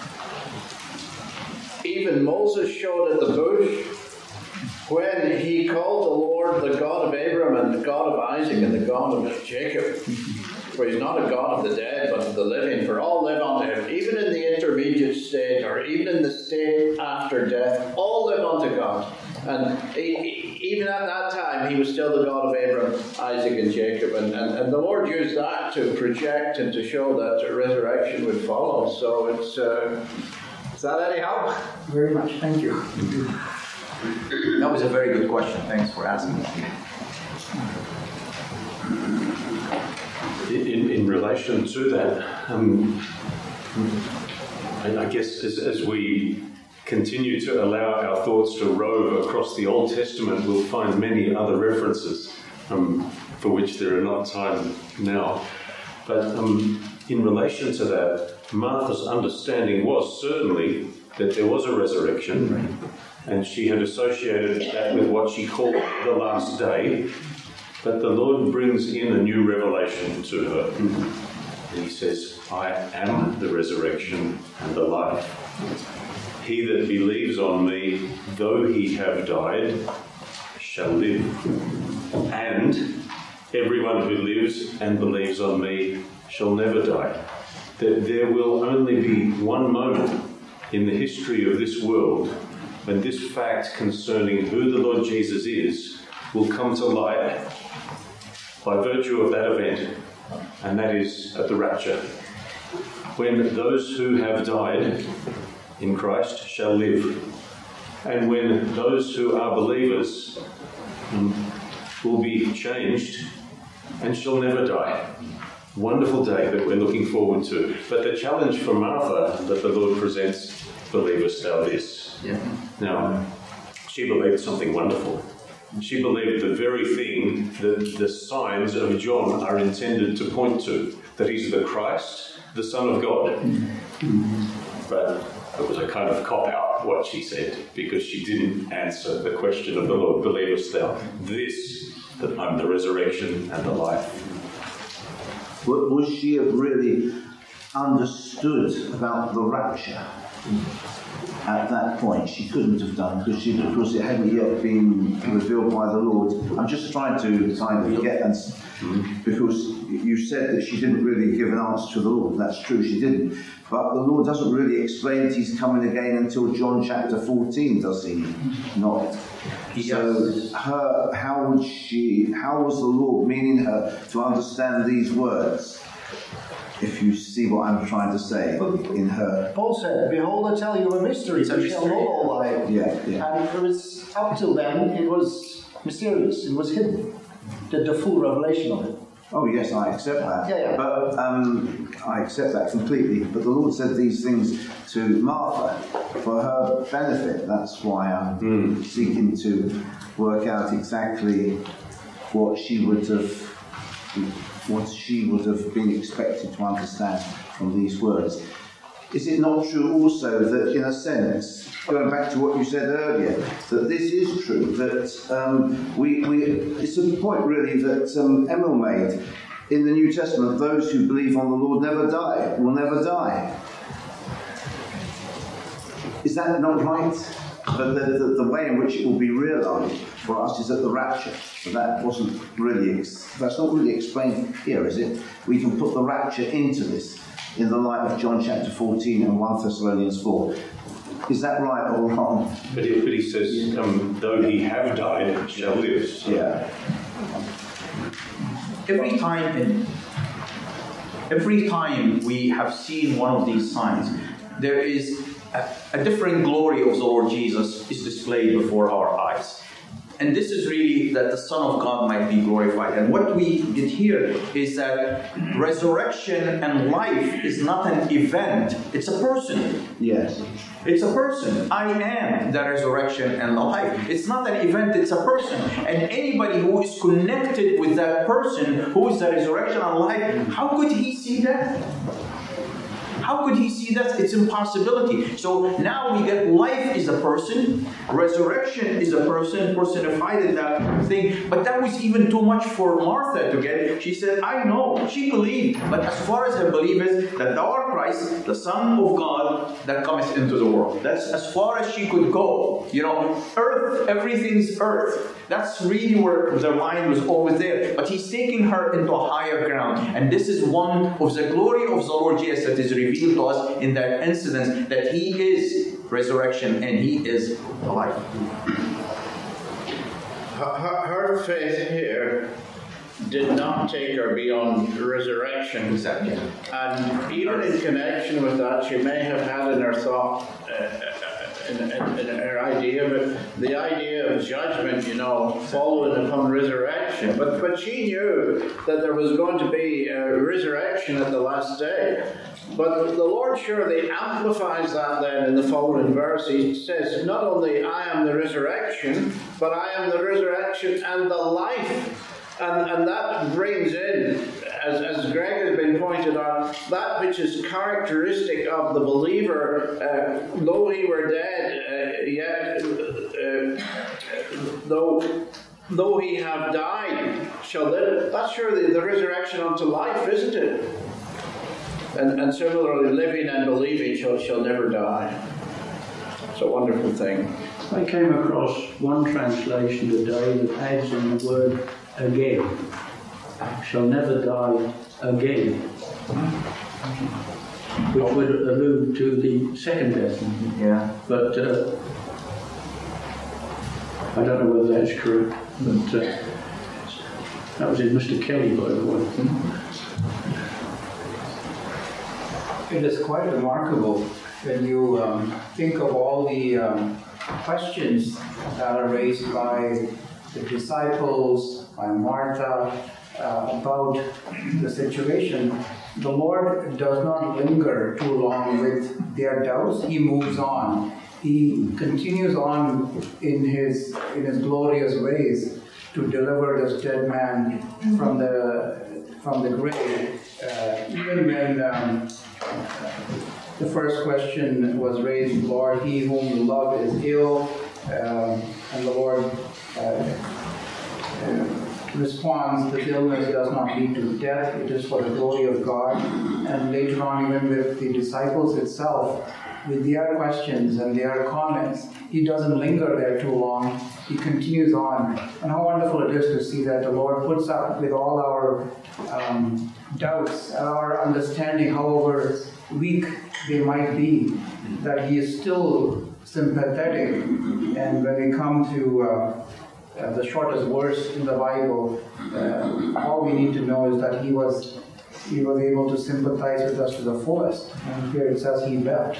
even Moses showed at the bush when he called the Lord the God of Abraham and the God of Isaac and the God of Jacob. For he's not a God of the dead, but of the living, for all live unto him. Even in the intermediate state, or even in the state after death, all live unto God. And he, he, even at that time, he was still the God of Abraham, Isaac, and Jacob. And, and, and the Lord used that to project and to show that a resurrection would follow. So it's, uh, is that any help? Very much, thank you. That was a very good question. Thanks for asking. In, in relation to that, um, I, I guess as, as we continue to allow our thoughts to rove across the Old Testament, we'll find many other references um, for which there are not time now. But um, in relation to that, Martha's understanding was certainly that there was a resurrection, and she had associated that with what she called the last day. But the Lord brings in a new revelation to her. And he says, I am the resurrection and the life. He that believes on me, though he have died, shall live. And everyone who lives and believes on me shall never die. That there will only be one moment in the history of this world when this fact concerning who the Lord Jesus is will come to light by virtue of that event, and that is at the rapture, when those who have died in Christ shall live, and when those who are believers um, will be changed and shall never die. Wonderful day that we're looking forward to. But the challenge for Martha that the Lord presents, believest thou this? Yeah. Now, she believed something wonderful. She believed the very thing that the signs of John are intended to point to, that he's the Christ, the Son of God. But it was a kind of cop-out, what she said, because she didn't answer the question of the Lord, believest thou this, that I'm the resurrection and the life? Would she have really understood about the rapture at that point? She couldn't have done, because she, because it hadn't yet been revealed by the Lord. I'm just trying to kind of get, and because you said that she didn't really give an answer to the Lord. That's true, she didn't. But the Lord doesn't really explain that he's coming again until John chapter fourteen, does he? Not. So her, how would she, how was the Lord meaning her to understand these words? If you see what I'm trying to say in her. Paul said, behold, I tell you a mystery, you shall know all life. Yeah, yeah. And it was, up till then, it was mysterious, it was hidden. The, the full revelation of it. Oh yes, I accept that. Yeah, yeah. But um, I accept that completely. But the Lord said these things to Martha for her benefit. That's why I'm Mm. seeking to work out exactly what she would have, what she would have been expected to understand from these words. Is it not true also that, in a sense, going back to what you said earlier, that this is true, that um, we, we, it's a point really that um, Emil made. In the New Testament, those who believe on the Lord never die, will never die. Is that not right? But the, the, the way in which it will be realised for us is at the rapture. But that wasn't really, ex- that's not really explained here, is it? We can put the rapture into this in the light of John chapter fourteen and First Thessalonians four. Is that right or wrong? But he, but he says, um, though he have died, shall live. So. Yeah. Every time, in, every time we have seen one of these signs, there is a, a different glory of the Lord Jesus is displayed before our eyes. And this is really that the Son of God might be glorified. And what we get here is that resurrection and life is not an event, it's a person. Yes. It's a person. I am the resurrection and the life. It's not an event, it's a person. And anybody who is connected with that person, who is the resurrection and life, how could he see that? How could he see that? It's impossibility. So now we get life is a person, resurrection is a person, personified in that thing. But that was even too much for Martha to get. She said, I know. She believed. But as far as her belief is that thou art Christ, the Son of God, that cometh into the world. That's as far as she could go. You know, earth, everything's earth. That's really where their mind was always there. But he's taking her into a higher ground. And this is one of the glory of the Lord Jesus that is revealed to us in that incident, that he is resurrection and he is life. Her, her faith here did not take her beyond resurrection. Exactly. And even in connection with that, she may have had in her thought, uh, in, in, in her idea, but the idea of judgment, you know, following upon resurrection. But, but she knew that there was going to be a resurrection at the last day. But the Lord surely amplifies that then in the following verse. He says, not only I am the resurrection, but I am the resurrection and the life. And, and that brings in, as, as Greg has been pointed out, that which is characteristic of the believer, uh, though he were dead, uh, yet, uh, though, though he have died, shall live. That's surely the resurrection unto life, isn't it? And, and similarly, living and believing shall, shall never die. It's a wonderful thing. I came across one translation today that adds in the word again. Shall never die again. Which would allude to the second death. Yeah. But uh, I don't know whether that's correct. But uh, that was in Mister Kelly, by the way. It is quite remarkable when you um, think of all the um, questions that are raised by the disciples, by Martha, uh, about the situation. The Lord does not linger too long with their doubts. He moves on. He continues on in his in his glorious ways to deliver this dead man from the from the grave. Uh, even when um, the first question was raised, Lord, he whom you love is ill, um, and the Lord uh, uh, responds, this illness does not lead to death, it is for the glory of God. And later on, even with the disciples itself, with their questions and their comments, he doesn't linger there too long. He continues on. And how wonderful it is to see that the Lord puts up with all our um, doubts, our understanding, however weak they might be, that he is still sympathetic. And when we come to uh, uh, the shortest verse in the Bible, uh, all we need to know is that he was he was able to sympathize with us to the fullest. And here it says he wept.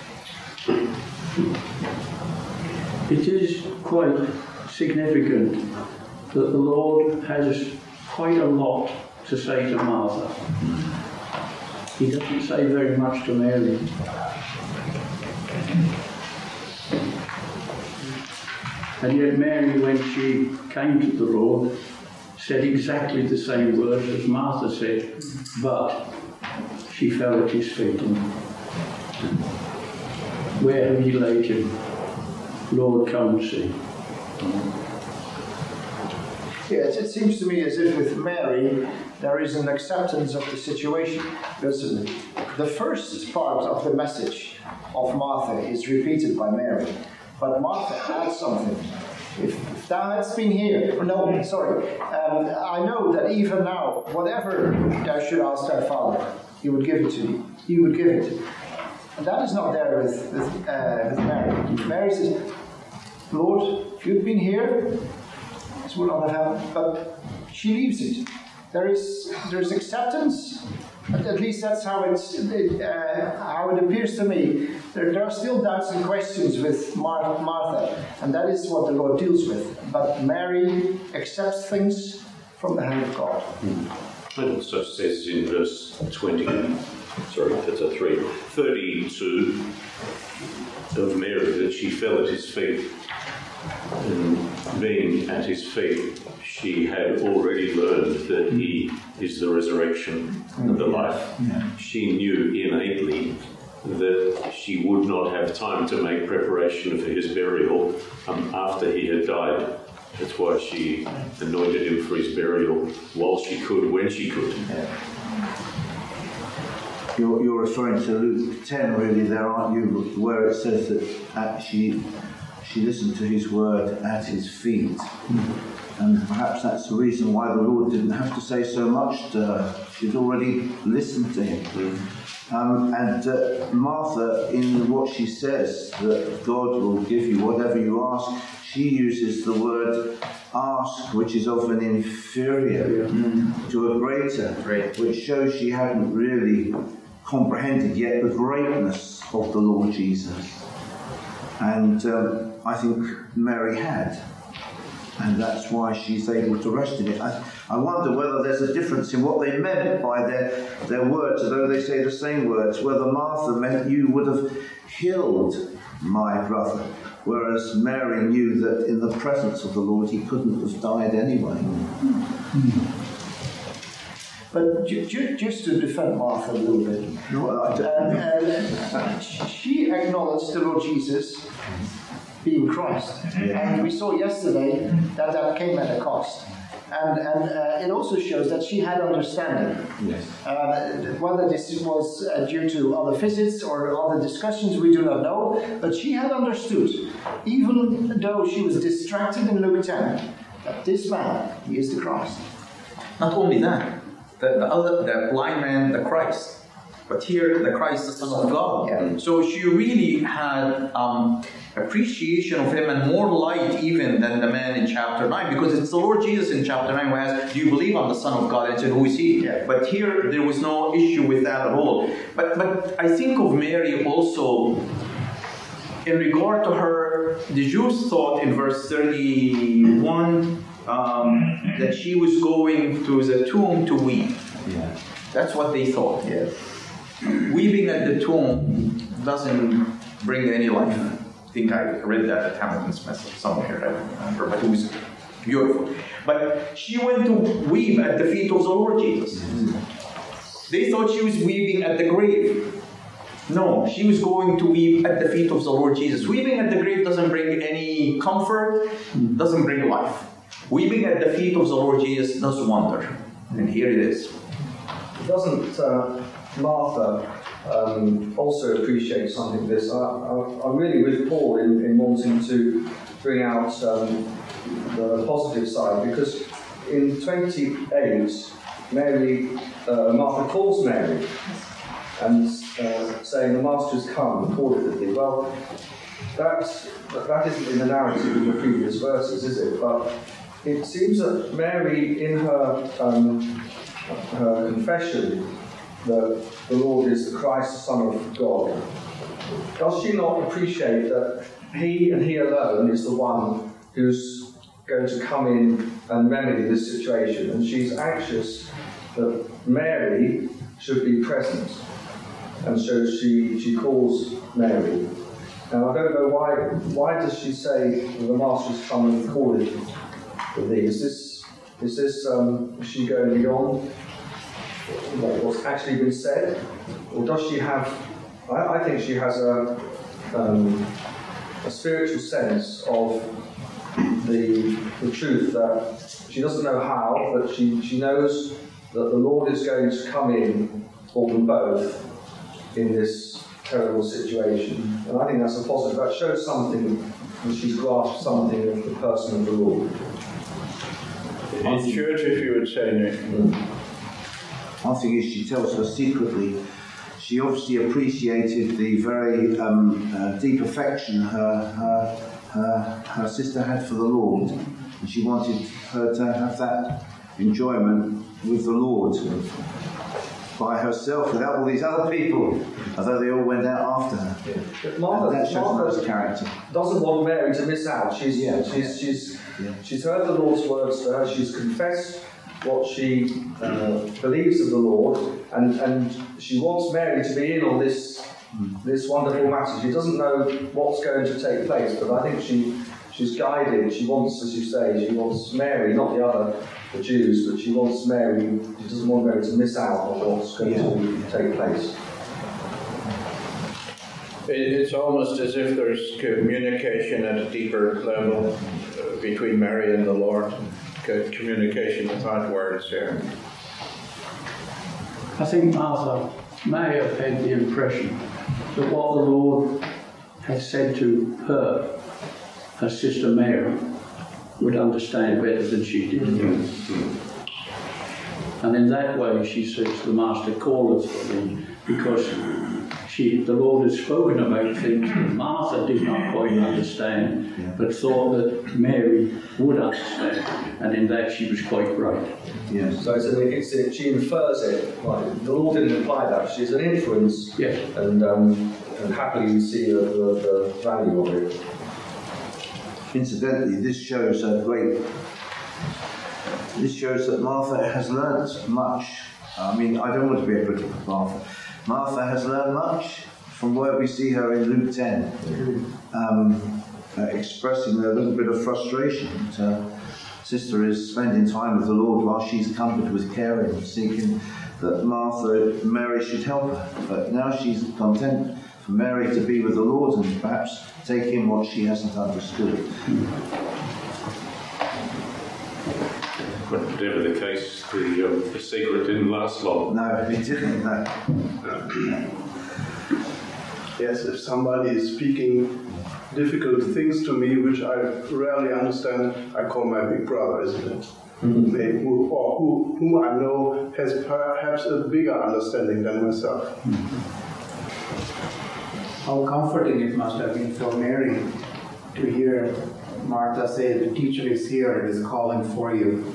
It is quite significant that the Lord has quite a lot to say to Martha. He doesn't say very much to Mary. And yet Mary, when she came to the Lord, said exactly the same words as Martha said, but she fell at his feet. And, where have you laid him? Lord, come and see. Yes, it seems to me as if with Mary there is an acceptance of the situation. Because the first part of the message of Martha is repeated by Mary, but Martha adds something. If, if thou hadst been here, or no, sorry, um, I know that even now, whatever thou should ask thy Father, he would give it to thee. He would give it. And that is not there with, with, uh, with Mary. Mary says, Lord, if you'd been here, this would not have happened. But she leaves it. There is there is acceptance. At least that's how it's it, uh, how it appears to me. There, there are still doubts and questions with Mar- Martha, and that is what the Lord deals with. But Mary accepts things from the hand of God. It also says in verse twenty, sorry, that's a three, thirty-two of Mary that she fell at his feet. And being at his feet, she had already learned that he is the resurrection and the life. She knew innately that she would not have time to make preparation for his burial um, after he had died. That's why she anointed him for his burial while she could, when she could. You're, you're referring to Luke ten, really, there, aren't you? Where it says that at she, she listened to his word at his feet. And perhaps that's the reason why the Lord didn't have to say so much to her. She'd already listened to him. Um, and uh, Martha, in what she says, that God will give you whatever you ask, she uses the word ask, which is of an inferior mm. to a greater, Great. which shows she hadn't really comprehended yet the greatness of the Lord Jesus. And um, I think Mary had. And that's why she's able to rest in it. I, I wonder whether there's a difference in what they meant by their, their words, although they say the same words, whether Martha meant you would have healed my brother, whereas Mary knew that in the presence of the Lord he couldn't have died anyway. But ju- ju- just to defend Martha a little bit, No, I don't. uh, uh, she acknowledged the Lord Jesus being Christ. Yeah. And we saw yesterday that that came at a cost. And, and uh, it also shows that she had understanding. Yes. Uh, whether this was uh, due to other visits or other discussions, we do not know. But she had understood, even though she was distracted in Luke ten, that this man, he is the Christ. Not only that, the, the other, the blind man, the Christ. But here, the Christ, the Son of God. Yeah. So she really had um, appreciation of him and more light even than the man in chapter nine, because it's the Lord Jesus in chapter nine who asks, do you believe on the Son of God? And said, who is he? Yeah. But here, there was no issue with that at all. But, but I think of Mary also in regard to her, the Jews thought in verse thirty-one um, that she was going to the tomb to weep. Yeah. That's what they thought. Yeah. Weeping at the tomb doesn't bring any life. I think I read that at Hamilton's message somewhere, I don't remember, but it was beautiful. But she went to weep at the feet of the Lord Jesus. They thought she was weeping at the grave. No, she was going to weep at the feet of the Lord Jesus. Weeping at the grave doesn't bring any comfort, doesn't bring life. Weeping at the feet of the Lord Jesus does wonder. And here it is. Doesn't uh, Martha um, also appreciate something of this? I, I, I'm really with Paul in, in wanting to bring out um, the positive side, because in twenty-eight, Mary, uh, Martha calls Mary and uh, saying, the Master has come and called it thee. Well, that, that isn't in the narrative in the previous verses, is it? But it seems that Mary, in her um, her confession that the Lord is the Christ, the Son of God, does she not appreciate that he and he alone is the one who's going to come in and remedy this situation? And she's anxious that Mary should be present. And so she, she calls Mary. Now I don't know why why does she say the master's come and call it for thee? Is this is this um, is she going beyond what, what's actually been said? Or does she have I, I think she has a um, a spiritual sense of the the truth that she doesn't know how, but she, she knows that the Lord is going to come in for them both in this terrible situation. And I think that's a positive. That shows something, that she's grasped something of the person of the Lord. In church, if you would say, Nick. Mm. One thing is, she tells her secretly, she obviously appreciated the very um, uh, deep affection her, her, her, her sister had for the Lord, and she wanted her to have that enjoyment with the Lord by herself, without all these other people, although they all went out after her. Yeah. But Martha, that shows Martha's character. Doesn't want Mary to miss out. She's yeah. she's Yeah. she's yeah. she's heard the Lord's words to her. She's confessed what she uh, believes of the Lord, and and she wants Mary to be in on this mm. this wonderful matter. She doesn't know what's going to take place, but I think she she's guided. She wants, as you say, she wants Mary, not the other. The Jews, but she wants Mary, she doesn't want Mary to miss out on what's going yeah. to take place. It's almost as if there's communication at a deeper level uh, between Mary and the Lord. Communication without words here. I think Martha may have had the impression that what the Lord had said to her, her sister Mary, would understand better than she did. Mm-hmm. And in that way she says, the Master calleth for thee, because she, the Lord had spoken about things that Martha did not quite understand, yeah. but thought that Mary would understand, and in that she was quite right. Yes. So it's, it's, it, she infers it. Right. The Lord didn't imply that. She's an inference, yes. and, um, and happily we see the, the, the value of it. Incidentally, this shows a great. This shows that Martha has learnt much. I mean, I don't want to be a critic of Martha. Martha has learned much from where we see her in Luke ten, um, uh, expressing a little bit of frustration. Her sister is spending time with the Lord while she's comforted with caring, seeking that Martha, Mary should help her. But now she's content for Mary to be with the Lord and perhaps take in what she hasn't understood. But whatever the case, the, uh, the secret didn't last long. No, it didn't. No. Yes, if somebody is speaking difficult things to me, which I rarely understand, I call my big brother, isn't it? Mm-hmm. They, who, or who, whom I know has perhaps a bigger understanding than myself. Mm-hmm. How comforting it must have been for Mary to hear Martha say, the teacher is here and is calling for you.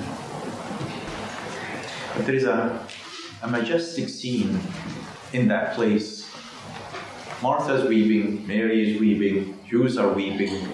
But there is a, a majestic scene in that place. Martha's weeping, Mary is weeping, Jews are weeping.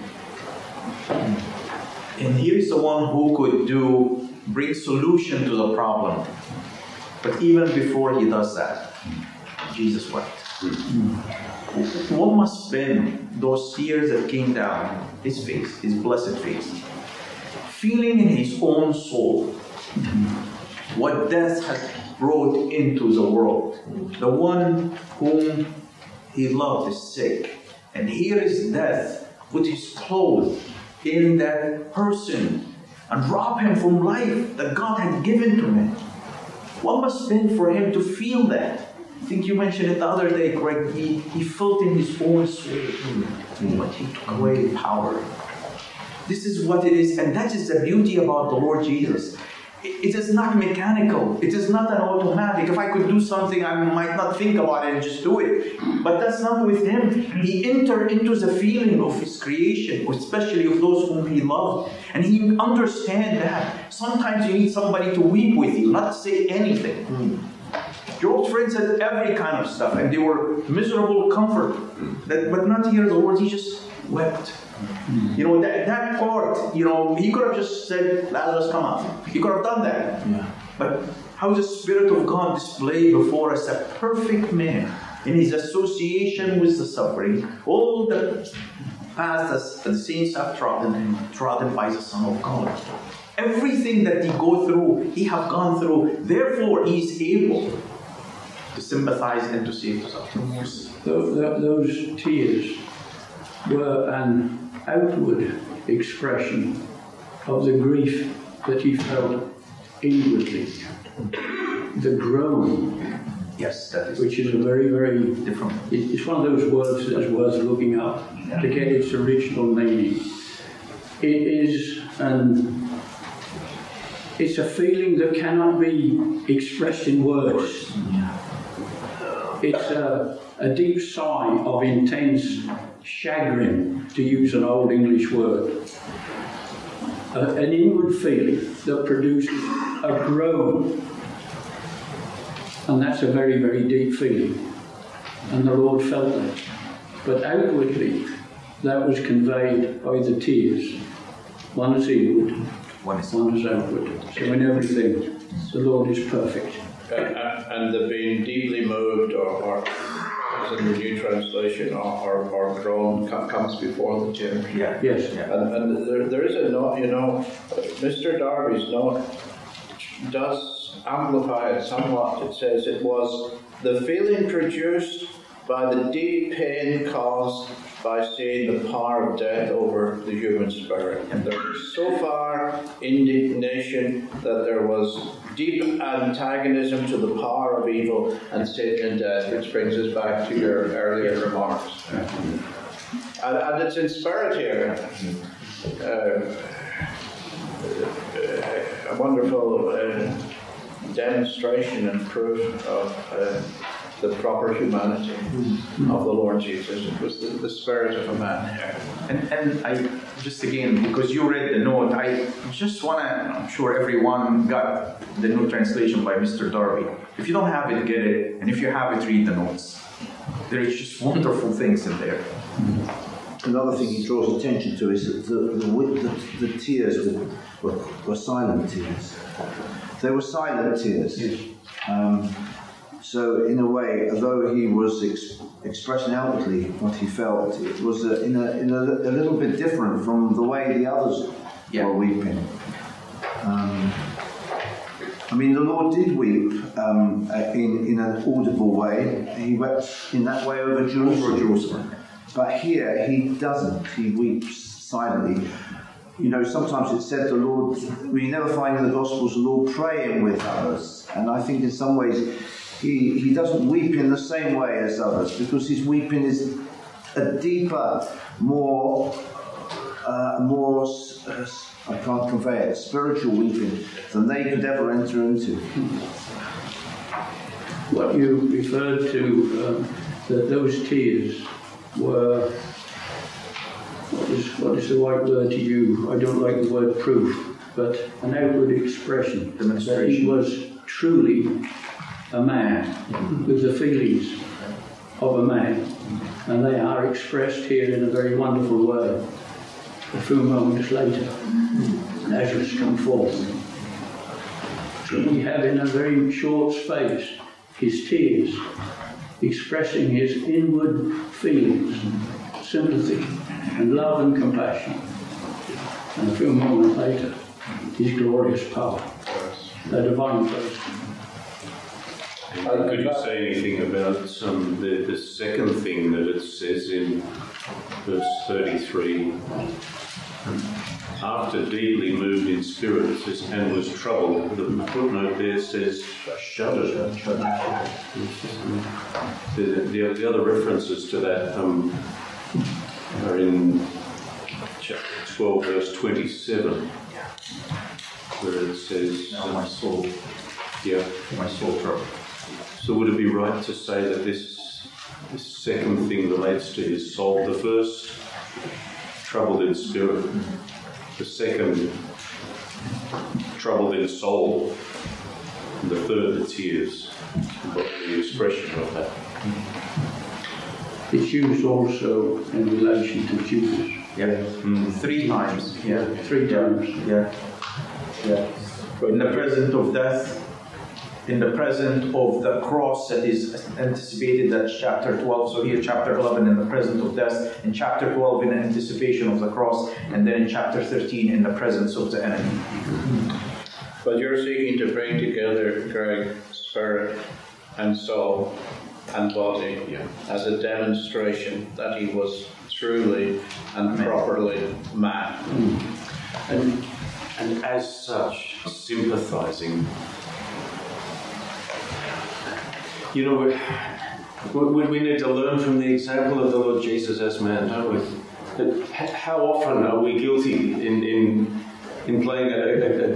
And here is the one who could do, bring solution to the problem. But even before he does that, Jesus wept. What must have been those tears that came down his face, his blessed face, feeling in his own soul what death has brought into the world. The one whom he loved is sick, and here is death put his clothes in that person and rob him from life that God had given to him. What must have been for him to feel that? I think you mentioned it the other day, Greg. He, he felt in his own soul, but he took away the power. This is what it is, and that is the beauty about the Lord Jesus. It, it is not mechanical. It is not an automatic. If I could do something, I might not think about it and just do it. But that's not with him. He entered into the feeling of his creation, especially of those whom he loved. And he understands that. Sometimes you need somebody to weep with you, not to say anything. Mm. Job's friends had every kind of stuff, and they were miserable comfort. That, but not here, the Lord, he just wept. Mm. You know, that, that part, you know, he could have just said, Lazarus, come out. He could have done that. Yeah. But how the Spirit of God displayed before us a perfect man in his association with the suffering, all the paths that the saints have trodden, trodden by the Son of God. Everything that he go through, he have gone through. Therefore, he is able to sympathize and to save us after mercy. Those tears were an outward expression of the grief that he felt inwardly. The groan, yes, that is which is a very, very different. It's one of those words that is worth looking up yeah. to get its original meaning. It is an It's a feeling that cannot be expressed in words. It's a, a deep sigh of intense chagrin, to use an old English word. A, an inward feeling that produces a groan. And that's a very, very deep feeling. And the Lord felt that. But outwardly, that was conveyed by the tears. One is inward. One is, One is outward. So in everything, the Lord is perfect. Uh, and the being deeply moved, or, or as in the New Translation, or, or, or groan comes before the tear. Yeah. Yes. Yeah. And, and there, there is a note, you know, Mister Darby's note does amplify it somewhat. It says it was the feeling produced by the deep pain caused by seeing the power of death over the human spirit. And there was so far indignation that there was deep antagonism to the power of evil and Satan and death, which brings us back to your earlier remarks. And, and it's in spirit here. Uh, a wonderful uh, demonstration and proof of uh, the proper humanity of the Lord Jesus. It was the, the spirit of a man here. And, and I, just again, because you read the note, I just want to, I'm sure everyone got the new translation by Mister Darby. If you don't have it, get it. And if you have it, read the notes. There is just wonderful things in there. Another thing he draws attention to is that the, the, the, the tears were, were, were silent tears. They were silent tears. Yes. Um, So, in a way, although he was ex- expressing outwardly what he felt, it was a, in, a, in a, a little bit different from the way the others yeah. were weeping. Um, I mean, the Lord did weep um, in, in an audible way. He wept in that way over Jerusalem. Jerusalem. But here, he doesn't. He weeps silently. You know, sometimes it's said the Lord, we never find in the Gospels the Lord praying with others. And I think in some ways, He, he doesn't weep in the same way as others, because his weeping is a deeper, more, uh, more uh, I can't convey it, spiritual weeping than they could ever enter into. What you referred to, um, that those tears were, what is, what is the right word to use? I don't like the word proof, but an outward expression that he was truly a man with the feelings of a man, and they are expressed here in a very wonderful way. A few moments later, Lazarus come forth. So we have in a very short space his tears expressing his inward feelings, sympathy and love and compassion, and a few moments later his glorious power, a divine person. Could you say anything about um, the, the second thing that it says in verse thirty-three? After deeply moved in spirit, it says, and was troubled. The footnote there says, shuddered. The, the, the other references to that um, are in chapter twelve, verse twenty-seven, where it says, now my soul, yeah, my soul troubled. So would it be right to say that this, this second thing relates to his soul? The first, troubled in spirit. The second, troubled in soul. And the third, the tears. But the expression of that. It's used also in relation to Judas. Yeah. Mm. Three times. Yeah. Three times. Yeah. Yeah. In the presence of death, in the present of the cross that is anticipated, that's chapter twelve. So here chapter eleven in the present of death, in chapter twelve in anticipation of the cross, and then in chapter thirteen in the presence of the enemy. But you're seeking to bring together, Greg, spirit and soul and body, yeah, as a demonstration that he was truly and properly man. Mm. And, and as such, sympathizing. You know, we, we, we need to learn from the example of the Lord Jesus as man, don't we? That how often are we guilty in in, in playing a, a, a,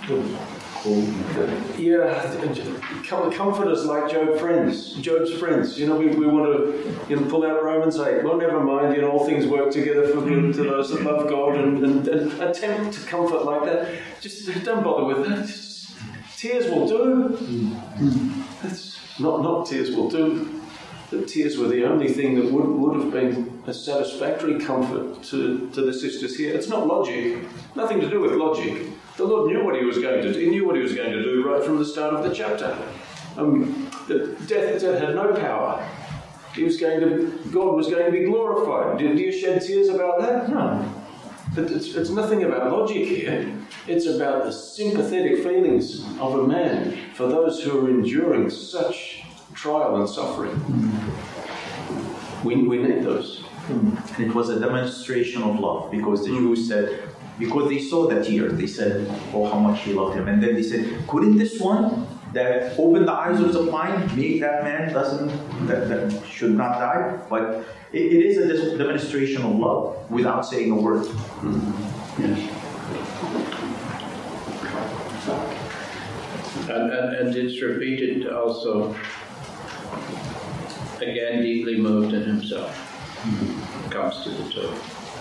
a yeah, comforters like Job friends, Job's friends. You know, we, we want to you know, pull out Romans eight. Well, never mind, you know, all things work together for good to those that love God, and, and, and attempt to comfort like that. Just don't bother with that. Just, tears will do. That's not, not tears will do. The tears were the only thing that would, would have been a satisfactory comfort to, to the sisters here. It's not logic, nothing to do with logic. The Lord knew what he was going to do. He knew what he was going to do right from the start of the chapter. Um, the death, death had no power. He was going to, God was going to be glorified. Do, do you shed tears about that? No. But it's, it's nothing about logic here. It's about the sympathetic feelings of a man for those who are enduring such trial and suffering. We, we need those. And it was a demonstration of love, because the Jews said, because they saw the tear, they said, oh, how much he loved him. And then they said, couldn't this one that opened the eyes of the blind make that man doesn't, that, that should not die? But it, it is a demonstration of love without saying a word. Mm-hmm. Yes. And, and, and it's repeated also, again, deeply moved in himself, mm-hmm. comes to the tomb.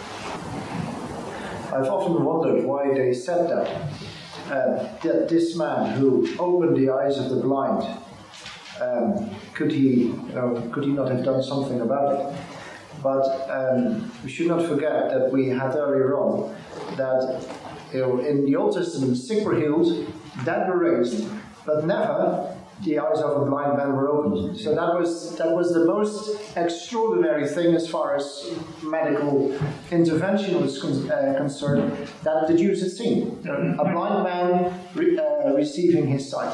I've often wondered why they said that. Uh, that this man who opened the eyes of the blind, um, could he, you know, could he not have done something about it? But um, we should not forget that we had earlier on that you know, in the Old Testament, sick were healed, dead were raised, but never the eyes of a blind man were opened. So that was that was the most extraordinary thing as far as medical intervention was con- uh, concerned that the Jews had seen. A blind man re- uh, receiving his sight.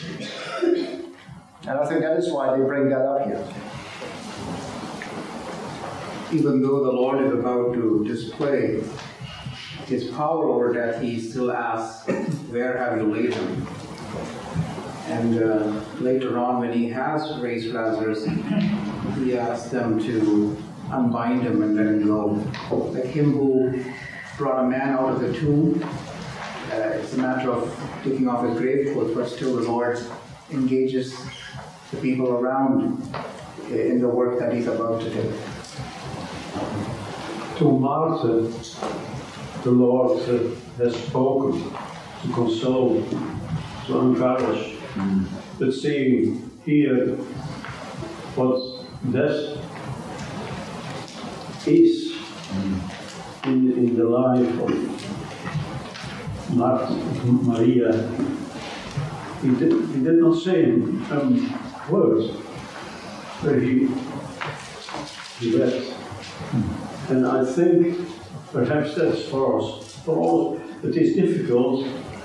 And I think that is why they bring that up here. Even though the Lord is about to display his power over death, he still asks, where have you laid him? And uh, later on, when he has raised Lazarus, he asks them to unbind him and let him go. Like him who brought a man out of the tomb, uh, it's a matter of taking off his grave clothes, but still the Lord engages the people around in the work that he's about to do. To Martha, the Lord uh, has spoken to console, to encourage. Mm. But seeing here what death is mm. in, in the life of Martha, Maria, he did, he did not say um, words, but he, he wept. Mm. And I think perhaps that's for us, for all, it is difficult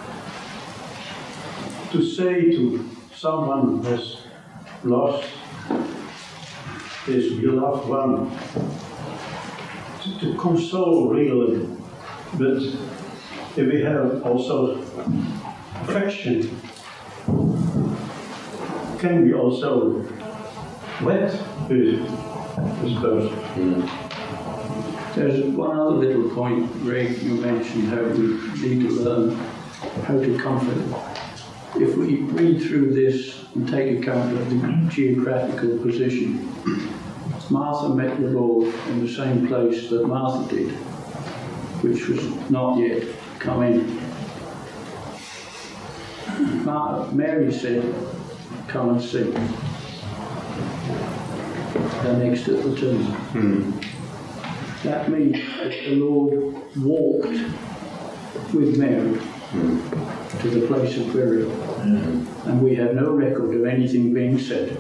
to say to someone who has lost his beloved one, to, to console really, but if we have also affection, can we also wet this, this person? Mm. There's one other little point, Greg, you mentioned how we need to learn how to comfort. If we read through this and take account of the geographical position, Martha met the Lord in the same place that Martha did, which was not yet come in. Mary said, come and see. They're next at the tomb. Hmm. That means that the Lord walked with Mary mm. to the place of burial. Mm. And we have no record of anything being said.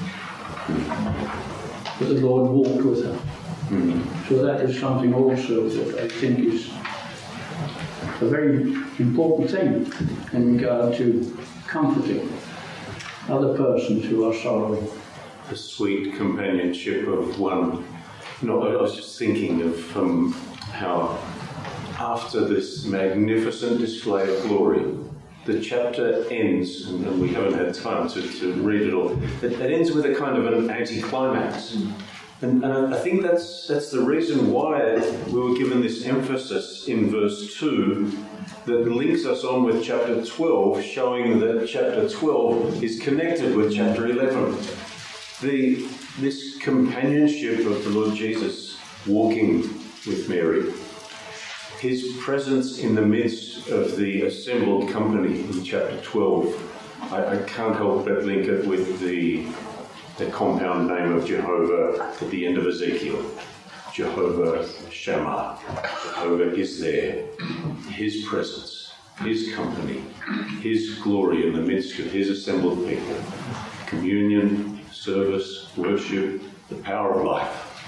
Mm. But the Lord walked with her. Mm. So that is something also that I think is a very important thing in regard to comforting other persons who are sorrowing. The sweet companionship of one. You know, I was just thinking of um, how after this magnificent display of glory, the chapter ends, and we haven't had time to, to read it all, it, it ends with a kind of an anticlimax. And, and I think that's that's the reason why we were given this emphasis in verse two that links us on with chapter twelve, showing that chapter twelve is connected with chapter eleven. The, this companionship of the Lord Jesus walking with Mary, his presence in the midst of the assembled company in chapter twelve, I, I can't help but link it with the the compound name of Jehovah at the end of Ezekiel. Jehovah Shammah. Jehovah is there. His presence, his company, his glory in the midst of his assembled people. Communion, service, worship, the power of life.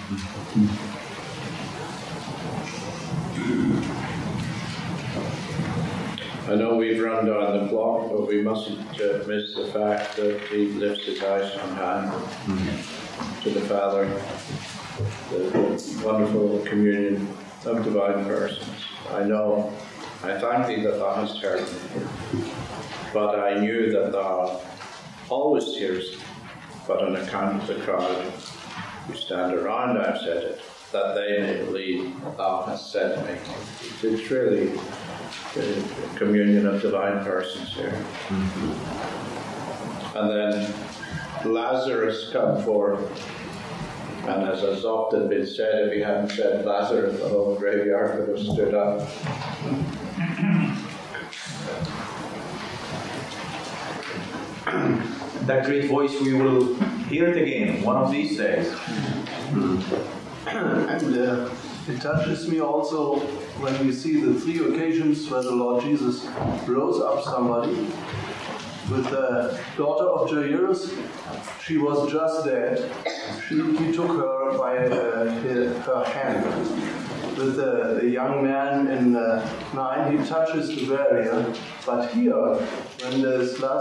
I know we've run down the clock, but we mustn't uh, miss the fact that he lifts his eyes from hand mm-hmm. to the Father, the, the wonderful communion of divine persons. I know, I thank thee that thou hast heard me, but I knew that thou always hearest, but on account of the crowd who stand around, I've said it, that they may believe that thou hast sent me. It's really the communion of divine persons here. Mm-hmm. And then Lazarus come forth, and as has often been said, if he hadn't said Lazarus, the whole graveyard would have stood up. That great voice, we will hear it again one of these days. And uh, it touches me also when we see the three occasions where the Lord Jesus rose up somebody. With the daughter of Jairus, she was just dead. She, he took her by uh, her, her hand. With the, the young man in uh, nine, he touches the barrier. But here, when there's last